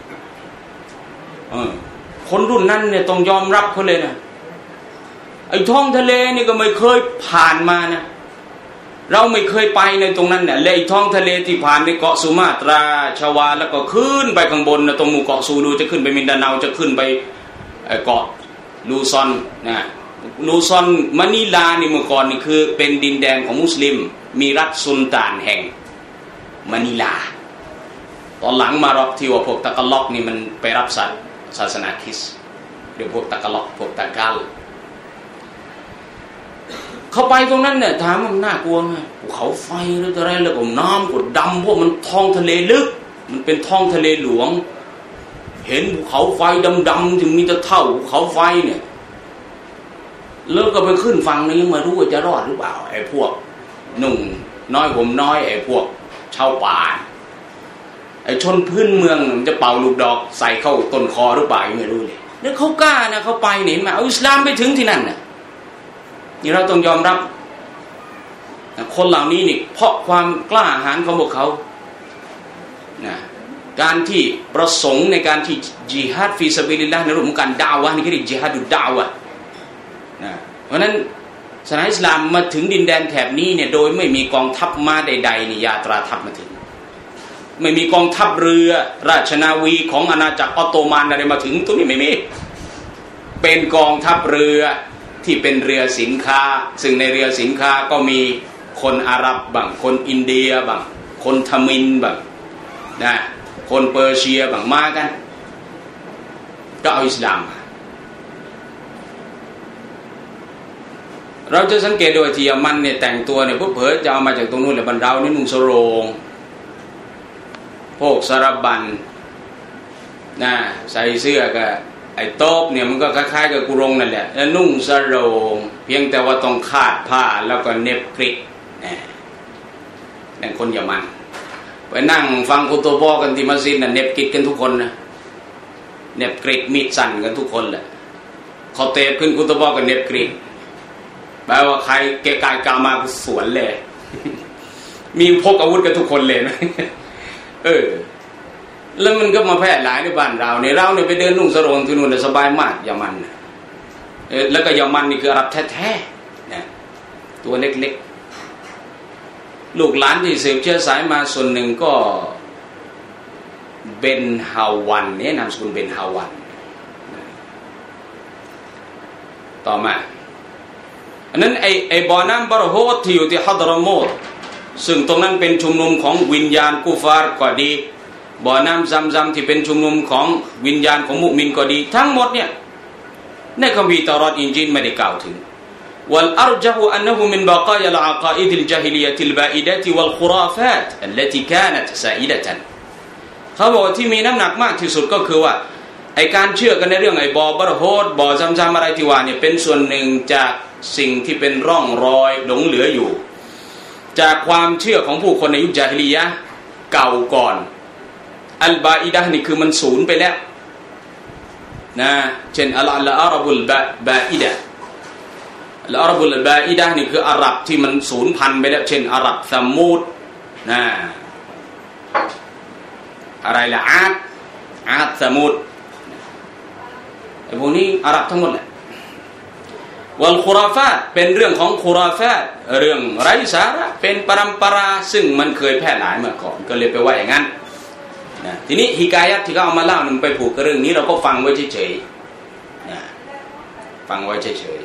คนรุ่นนั้นเนี่ยต้องยอมรับเขาเลยนะไอ้ท้องทะเลนี่ก็ไม่เคยผ่านมานะเราไม่เคยไปในตรงนั้นเนี่ยเลยท้องทะเลที่ผ่านในเกาะสุมาตราชวาแล้วก็ขึ้นไปข้างบนนะตรงหมู่เกาะซูลูจะขึ้นไปมินดาเนาจะขึ้นไปเกาะลูซอนนะลูซอนมะนิลานี่เมื่อก่อนนี่คือเป็นดินแดนของมุสลิมมีรัฐซุลต่านแห่งมะนิลาตอนหลังมาร็อกที่ว่าพวกตะกะล็อกนี่มันไปรับศาสนาคริสต์เดี๋ยวพวกตะกะล็อกพวกตะกาลเขาไปตรงนั้นเนี่ยถามมันน่ากลัวไหมภูเขาไฟหรืออะไรแล้วก็น้ำก็ดำพวกมันท้องทะเลลึกมันเป็นท้องทะเลหลวงเห็นภูเขาไฟดำๆถึงมีแต่เท่าภูเขาไฟเนี่ยแล้วก็ไปขึ้นฝั่งนี้ยังไม่รู้ว่าจะรอดหรือเปล่าไอ้พวกหนุ่มน้อยผมน้อยไอ้พวกชาวป่าไอ้ชนพื้นเมืองมันจะเป่าลูกดอกใส่เข้าต้นคอหรือเปล่าไม่รู้เลยแล้วเขากล้านะเขาไปเนี่ยมาเอาอิสลามไปถึงที่นั่นน่ะนี่เราต้องยอมรับคนเหล่านี้นี่เพราะความกล้าหาญของพวกเขานะการที่ประสงค์ในการที่ญิฮาดฟีซะบิลิลลาฮ์ในเรื่องของการดะอวะห์นี่คือญิฮาดุดดะอวะห์นะเพราะนั้นศาสนาอิสลามมาถึงดินแดนแถบนี้เนี่ยโดยไม่มีกองทัพม้าใดๆนี่ยาตราทัพมาถึงไม่มีกองทัพเรือราชนาวีของอาณาจักรออตโตมันอะไรมาถึงตรงนี้ไม่มีเป็นกองทัพเรือที่เป็นเรือสินค้าซึ่งในเรือสินค้าก็มีคนอาหรับบ้างคนอินเดียบ้างคนทมิฬบ้างนะคนเปอร์เซียบ้างมากันก็เอาอิสลามมาเราจะสังเกตโดยที่มันเนี่ยแต่งตัวเนี่ยพวกเผยจะเอามาจากตรงนู้นแหละบรรดาเนี่ยนุ่งสโรงพวกสารบัญนะใส่เสื้อกับไอ้โต๊บเนี่ยมันก็คล้ายๆกับกุรงนั่นแหละแล้วนุ่งสโรงเพียงแต่ว่าต้องคาดผ้าแล้วก็เน็บกริดนั่นคนยามันไปนั่งฟังคุตบะกันที่มัสยิดน่ะเน็บกริดกันทุกคนนะเน็บกริดมีดสั่นกันทุกคนแหละเขาเตะขึ้นคุตบะกันเน็บกริดแปลว่าใครเกะกายกามาสวนเลยมีพกอาวุธกันทุกคนเลยนะแล้วมันก็มาแพร่หลายในบ้านเราเนี่ยเราเนี่ยไปเดินนุ่งสโรงที่นู่นสบายมากยามันแล้วก็ยามันนี่คืออาหรับแท้ๆนะตัวเล็กๆลูกหลานที่สืบเชื้อสายมาส่วนหนึ่งก็เบนฮาวันเนี่ยนามสกุลเบนฮาวันต่อมาอันนั้นไอ้บ่อน้ำบารโฮดที่อยู่ที่ฮัดรอโมตซึ่งตรงนั้นเป็นชุมนุมของวิญญาณกุฟาร์ก็ดีบ่อน้ำซัมๆที่เป็นชุมนุมของวิญญาณของมุมินก็ดีทั้งหมดเนี่ยในคัมภีร์เตารอตอินจีลไม่ได้กล่าวถึงวัลอัรจะฮุอันนะฮุมินบะกายะลอะกาอิดิลญะฮิลิยะติลบาอิดะติวัลคุราฟาตอัลลติกานะตซาอิดะตันเขาบอกที่มีน้ำหนักมากที่สุดก็คือว่าไอ้การเชื่อกันในเรื่องไอ้บ่อบารโฮดบ่อซัมๆอะไรที่ว่าเนี่ยเป็นส่วนหนึ่งจากสิ่งที่เป็นร่องรอยหลงเหลืออยู่จากความเชื่อของผู้คนในยุคญะฮิลิยะห์เก่าก่อนอัลบาอิดะห์นี่คือมันสูญไปแล้วนะเช่นอัลอาราบุลบาอิดะห์แล้วอาหรับุลบาอิดะห์นี่คืออาหรับที่มันสูญพันธุ์ไปแล้วเช่นอาหรับซามูดอะไรล่ะอาดซามูดไอ้พวกนี้อาหรับทั้งหมดแหละวัลคุราฟาตเป็นเรื่องของคุราฟาตเรื่องไร้สาระเป็นปรัมปราซึ่งมันเคยแพร่หลายเมื่อก่อนก็เลยไปว่าอย่างนั้นนะทีนี้ฮิกายะห์ที่เขาเอามาเล่ามันไปผูกกับเรื่องนี้เราก็ฟังไว้เฉยๆนะฟังไว้เฉย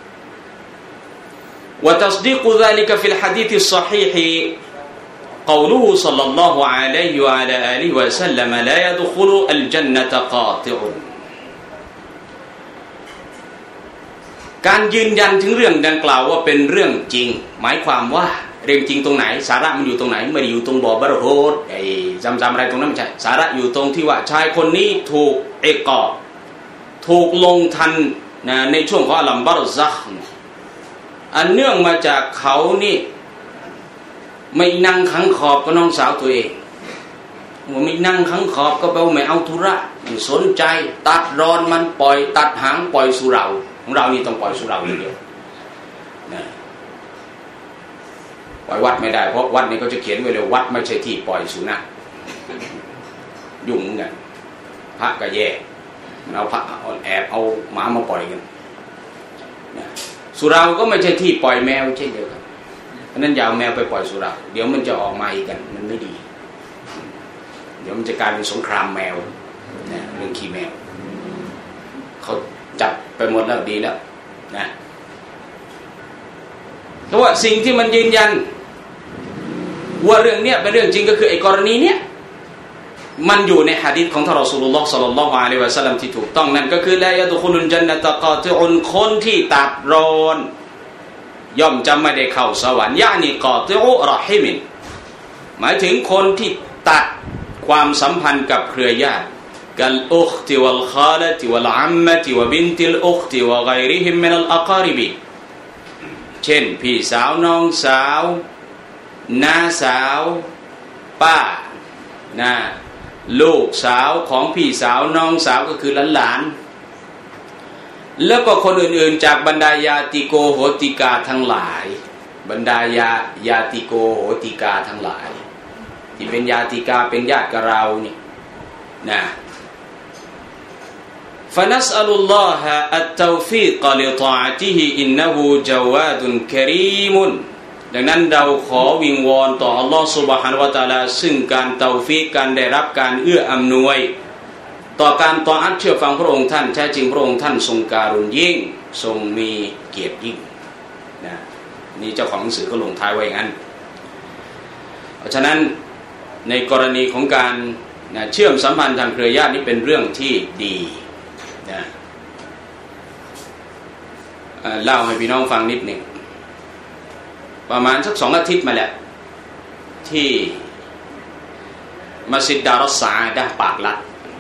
ๆوتصديق ذلك في الحديث الصحيح قوله صلى الله عليه وعلى آله وسلم لا يدخل الجنة قاطعการยืนยันถึงเรื่องดังกล่าวว่าเป็นเรื่องจริงหมายความว่าเรื่องจริงตรงไหนสาระมันอยู่ตรงไหนไม่ได้อยู่ตรงบ่อบารโฮดไอ้จำอะไรตรงนั้นไม่ใช่สาระอยู่ตรงที่ว่าชายคนนี้ถูกเอกอถูกลงทันในช่วงของอัลลัมบารซักอันเนื่องมาจากเขานี่ไม่นั่งขังขอบกับน้องสาวตัวเองว่าไม่นั่งขังขอบก็แปลว่าไม่เอาธุระไม่สนใจตัดรอนมันปล่อยตัดหางปล่อยสุเราของเรานี่ต้องปล่อยสุเราอย่างเดียวนะปล่อยวัดไม่ได้เพราะวัดนี่เขาจะเขียนไว้เลยวัดไม่ใช่ที่ปล่อยสุนัขยุ่งเหมือนกันพระก็แย่เอาพระแอบเอาหมามาปล่อยกันนะสุเราก็ไม่ใช่ที่ปล่อยแมวเช่นเดียวกันเพราะนั้นอย่าเอาแมวไปปล่อยสุเราเดี๋ยวมันจะออกมาอีกกันมันไม่ดีเดี๋ยวมันจะกลายเป็นสงครามแมวนะเรื่องขี้แมวเขาจับไปหมดแล้วดีแล้วนะเพราะว่าสิ่งที่มันยืนยันว่าเรื่องเนี้ยเป็นเรื่องจริงก็คือไอ้กรณีเนี้ยมันอยู่ในหะดีษของท่านรอซูลุลลอฮ์ศ็อลลัลลอฮุอะลัยฮิวะซัลลัมที่ถูกต้องนั่นก็คือลายะดุคุลุลญันนะตะกอติอุนคนที่ตัดรอนย่อมจะไม่ได้เข้าสวรรค์ยะนีกอติอุรอฮิมินหมายถึงคนที่ตัดความสัมพันธ์กับเครือญาติกัลอุคติวัลคาละติวัลอัมมะติวะบินติลอุคติวะฆอยริฮิมมินัลอะกอริบิเช่นพี่สาวน้องสาวน้าสาวป้านะลูกสาวของพี่สาวน้องสาวก็คือหลานๆแล้วก็คนอื่นๆจากบรรดายาติโกโหติกาทั้งหลายบรรดายาติโกโหติกาทั้งหลายที่เป็นญาติกาเป็นญาติกับเรานี่นะفنسأل الله التوفيق لطاعته إنه جواد كريم ดังนั้นเราขอวิงวอนต่ออัลลอฮฺซุบฮานะฮูวะตะอาลาซึ่งการเตาฟีกการได้รับการเอื้ออำนวยต่อการตออัตเชื่อฟังพระองค์ท่านแท้จริงพระองค์ท่านทรงการุณยิ่งทรงมีเกียรติยิ่งนะนี่เจ้าของหนังสือก็ลงท้ายไว้อย่างนั้นเพราะฉะนั้นในกรณีของการเชื่อมสัมพันธ์ทางเครือญาตินี่เป็นเรื่องที่ดีนะเล่าให้พี่น้องฟังนิดหนึ่งประมาณสัก2 อาทิตย์มาแล้วที่มัสยิดดารุสซาอะดะห์ปากลัด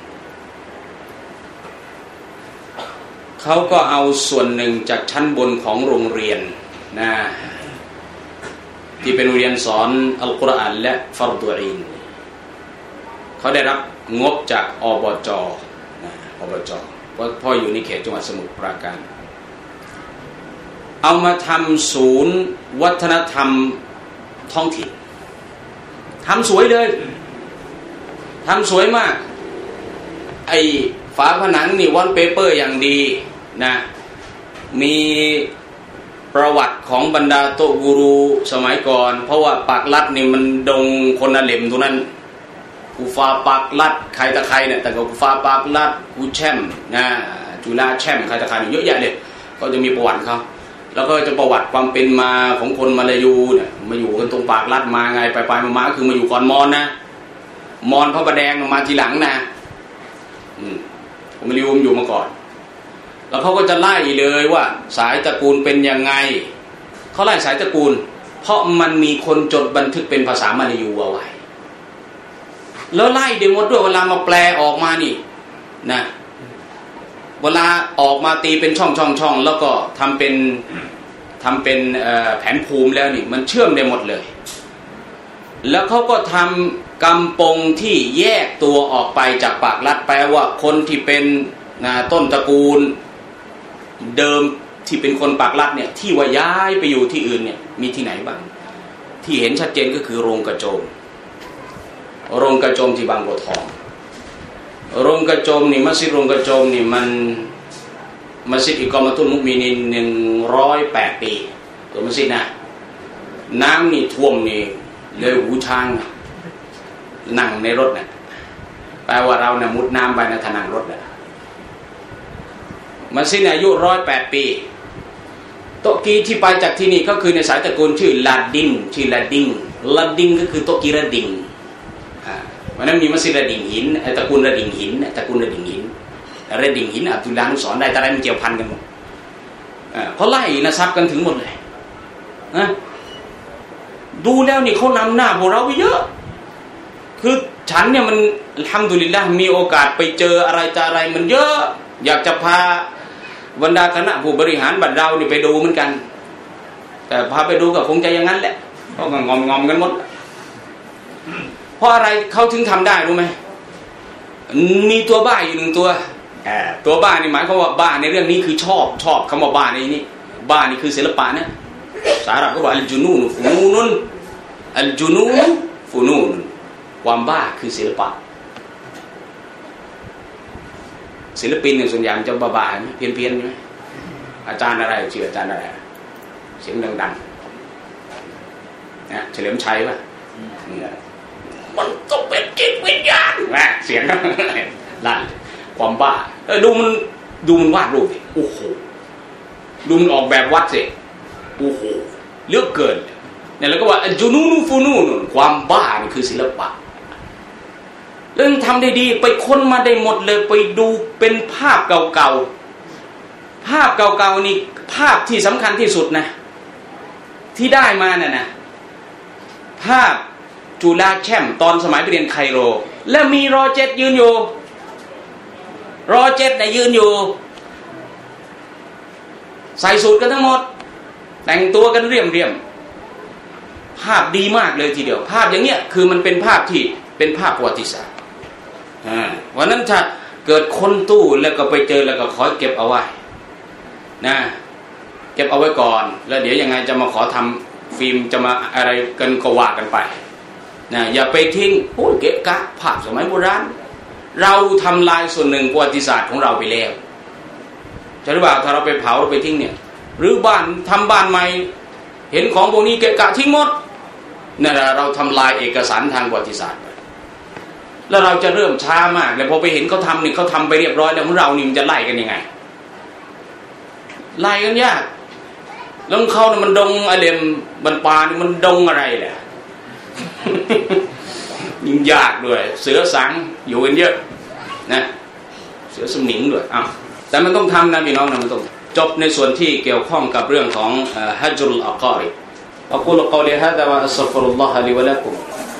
เขาก็เอาส่วนหนึ่งจากชั้นบนของโรงเรียนนะที่เป็นโรงเรียนสอนอัลกุรอานและฟัรดุอีนเขาได้รับงบจากอบจ.นะอบจ.พ่ออยู่ในเขตจังหวัดสมุทรปราการเอามาทำศูนย์วัฒนธรรมท้องถิ่นทำสวยเลยทำสวยมากไอ้ฝาผนังนี่วอลเปเปอร์อย่างดีนะมีประวัติของบรรดาโตกูรูสมัยก่อนเพราะว่าปากลัดนี่มันดงคนละเหล่มตรงนั้นกูฟาปากลัดใครตะใครเนี่ยแต่กูฟาปากลัดกูแช่มนะจุฬาแช่มใครตะใครเยอะแยะเลยก็จะมีประวัติเขาแล้วก็จะประวัติความเป็นมาของคนมาลายูเนี่ยมาอยู่กันตรงปากลัดมาไงไปๆมาๆคือมาอยู่ก่อนมอญนะมอญพระประแดงมาทีหลังนะมาลายูมันอยู่มาก่อนแล้วเขาก็จะไล่เลยว่าสายตระกูลเป็นยังไงเขาไล่สายตระกูลเพราะมันมีคนจดบันทึกเป็นภาษามาลายูเอาไว้แล้วไล่เดี๋ยวหมดด้วยเวลามาแปลออกมานี่นะเวลาออกมาตีเป็นช่องแล้วก็ทำเป็นแผนภูมิแล้วนี่มันเชื่อมได้หมดเลยแล้วเขาก็ทำกำปงที่แยกตัวออกไปจากปากลัดแปลว่าคนที่เป็นต้นตระกูลเดิมที่เป็นคนปากลัดเนี่ยที่ว่าย้ายไปอยู่ที่อื่นเนี่ยมีที่ไหนบ้างที่เห็นชัดเจนก็คือโรงกระโจมที่บางบัวทองโรงกระโจมนี่มัสยิดโรงกระโจมนี่มันมัสยิดอิกอมะตุลมุมินีน108 ปีตัวมัสยิดนะน้ำนี่ท่วมนี่เลยหูช้างนั่งในรถนะแปลว่าเราเนี่ยมุดน้ำไปนะถ้านั่งรถนะมัสยิดอายุ108 ปีโตกีที่ไปจากที่นี่ก็คือในสายตระกูลชื่อลาดิงก็คือโตกีระดิงวันนั้นมีมัสยิดระดิ่งหินตระกูลระดิ่งหินอับดุลลาห์นุสรณ์ได้แต่อะไรมันเกี่ยวพันกันหมดเพราะไล่นะซับกันถึงหมดเลยนะดูแล้วนี่เขานำหน้าพวกเราไปเยอะคือฉันเนี่ยมันอัลฮัมดุลิลละห์มีโอกาสไปเจออะไรต่ออะไรมันเยอะอยากจะพาบรรดาคณะผู้บริหารบัดเรานี่ไปดูเหมือนกันแต่พาไปดูก็คงจะอย่างนั้นแหละเพราะงอมกันหมดเพราะอะไรเขาถึงทำได้รู้ไหมมีตัวบ้าอยู่1 ตัวบ้านี่หมายความว่าบ้าในเรื่องนี้คือชอบคำว่าบ้าในนี้บ้านี่คือศิลปะนะภาษาอาหรับก็บอกอัลจุนูนฟุนูนความบ้าคือศิลปะศิลปินเนี่ยส่วนใหญ่จะบ้าๆไหมเพี้ยนๆใช่ไหมอาจารย์อะไรชื่ออาจารย์อะไรเสียงดังๆนะเฉลิมชัยป่ะมันต้องเป็นจิตวิญญาณเสียงลั่นความบ้าดูมันวาดรูปโอ้โหดูมันออกแบบวัดสิโอ้โหเลือกเกินเนี่ยแล้วก็ว่าจูนูฟูนูนความบ้านี่คือศิลปะเรื่องทำได้ดีไปค้นมาได้หมดเลยไปดูเป็นภาพเก่าๆนี่ภาพที่สำคัญที่สุดนะที่ได้มาน่ะนะภาพจุฬาแชมป์ตอนสมัยไปเรียนไคโรแล้วมีรอเจ็ดยืนอยู่ยืนอยู่ใส่สูทกันทั้งหมดแต่งตัวกันเรียมภาพดีมากเลยทีเดียวภาพอย่างเงี้ยคือมันเป็นภาพที่เป็นภาพประวัติศาสตร์วันนั้นถ้าเกิดคนตู้แล้วก็ไปเจอแล้วก็ขอเก็บเอาไว้นะเก็บเอาไว้ก่อนแล้วเดี๋ยวยังไงจะมาขอทำฟิล์มจะมาอะไรกันก็ว่ากันไปนะอย่าไปทิ้งโอ้ยเกะกะภาพสมัยโบราณเราทำลายส่วนหนึ่งประวัติศาสตร์ของเราไปแล้วใช่หรือเปล่าถ้าเราไปเผาเราไปทิ้งเนี่ยหรือบ้านทำบ้านใหม่เห็นของพวกนี้เกะกะทิ้งหมดนั่นแหละเราทำลายเอกสารทางประวัติศาสตร์แล้วเราจะเริ่มช้ามากแล้วพอไปเห็นเขาทำนี่เขาทำไปเรียบร้อยแล้วของเรานี่มันจะไล่กันยังไงไล่กันยากแล้วเขาเนี่ยมันดงอะไรมันปลานี่มันดงอะไรแหละยิ่งยากด้วยเสือสังอยู่กันเยอะนะเสือสมิงด้วยแต่มันต้องทำนะพี่น้องนะมันต้องจบในส่วนที่เกี่ยวข้องกับเรื่องของฮัจญุลอักอริบ أقول قولي هذا وأستغفر الله لي ولكم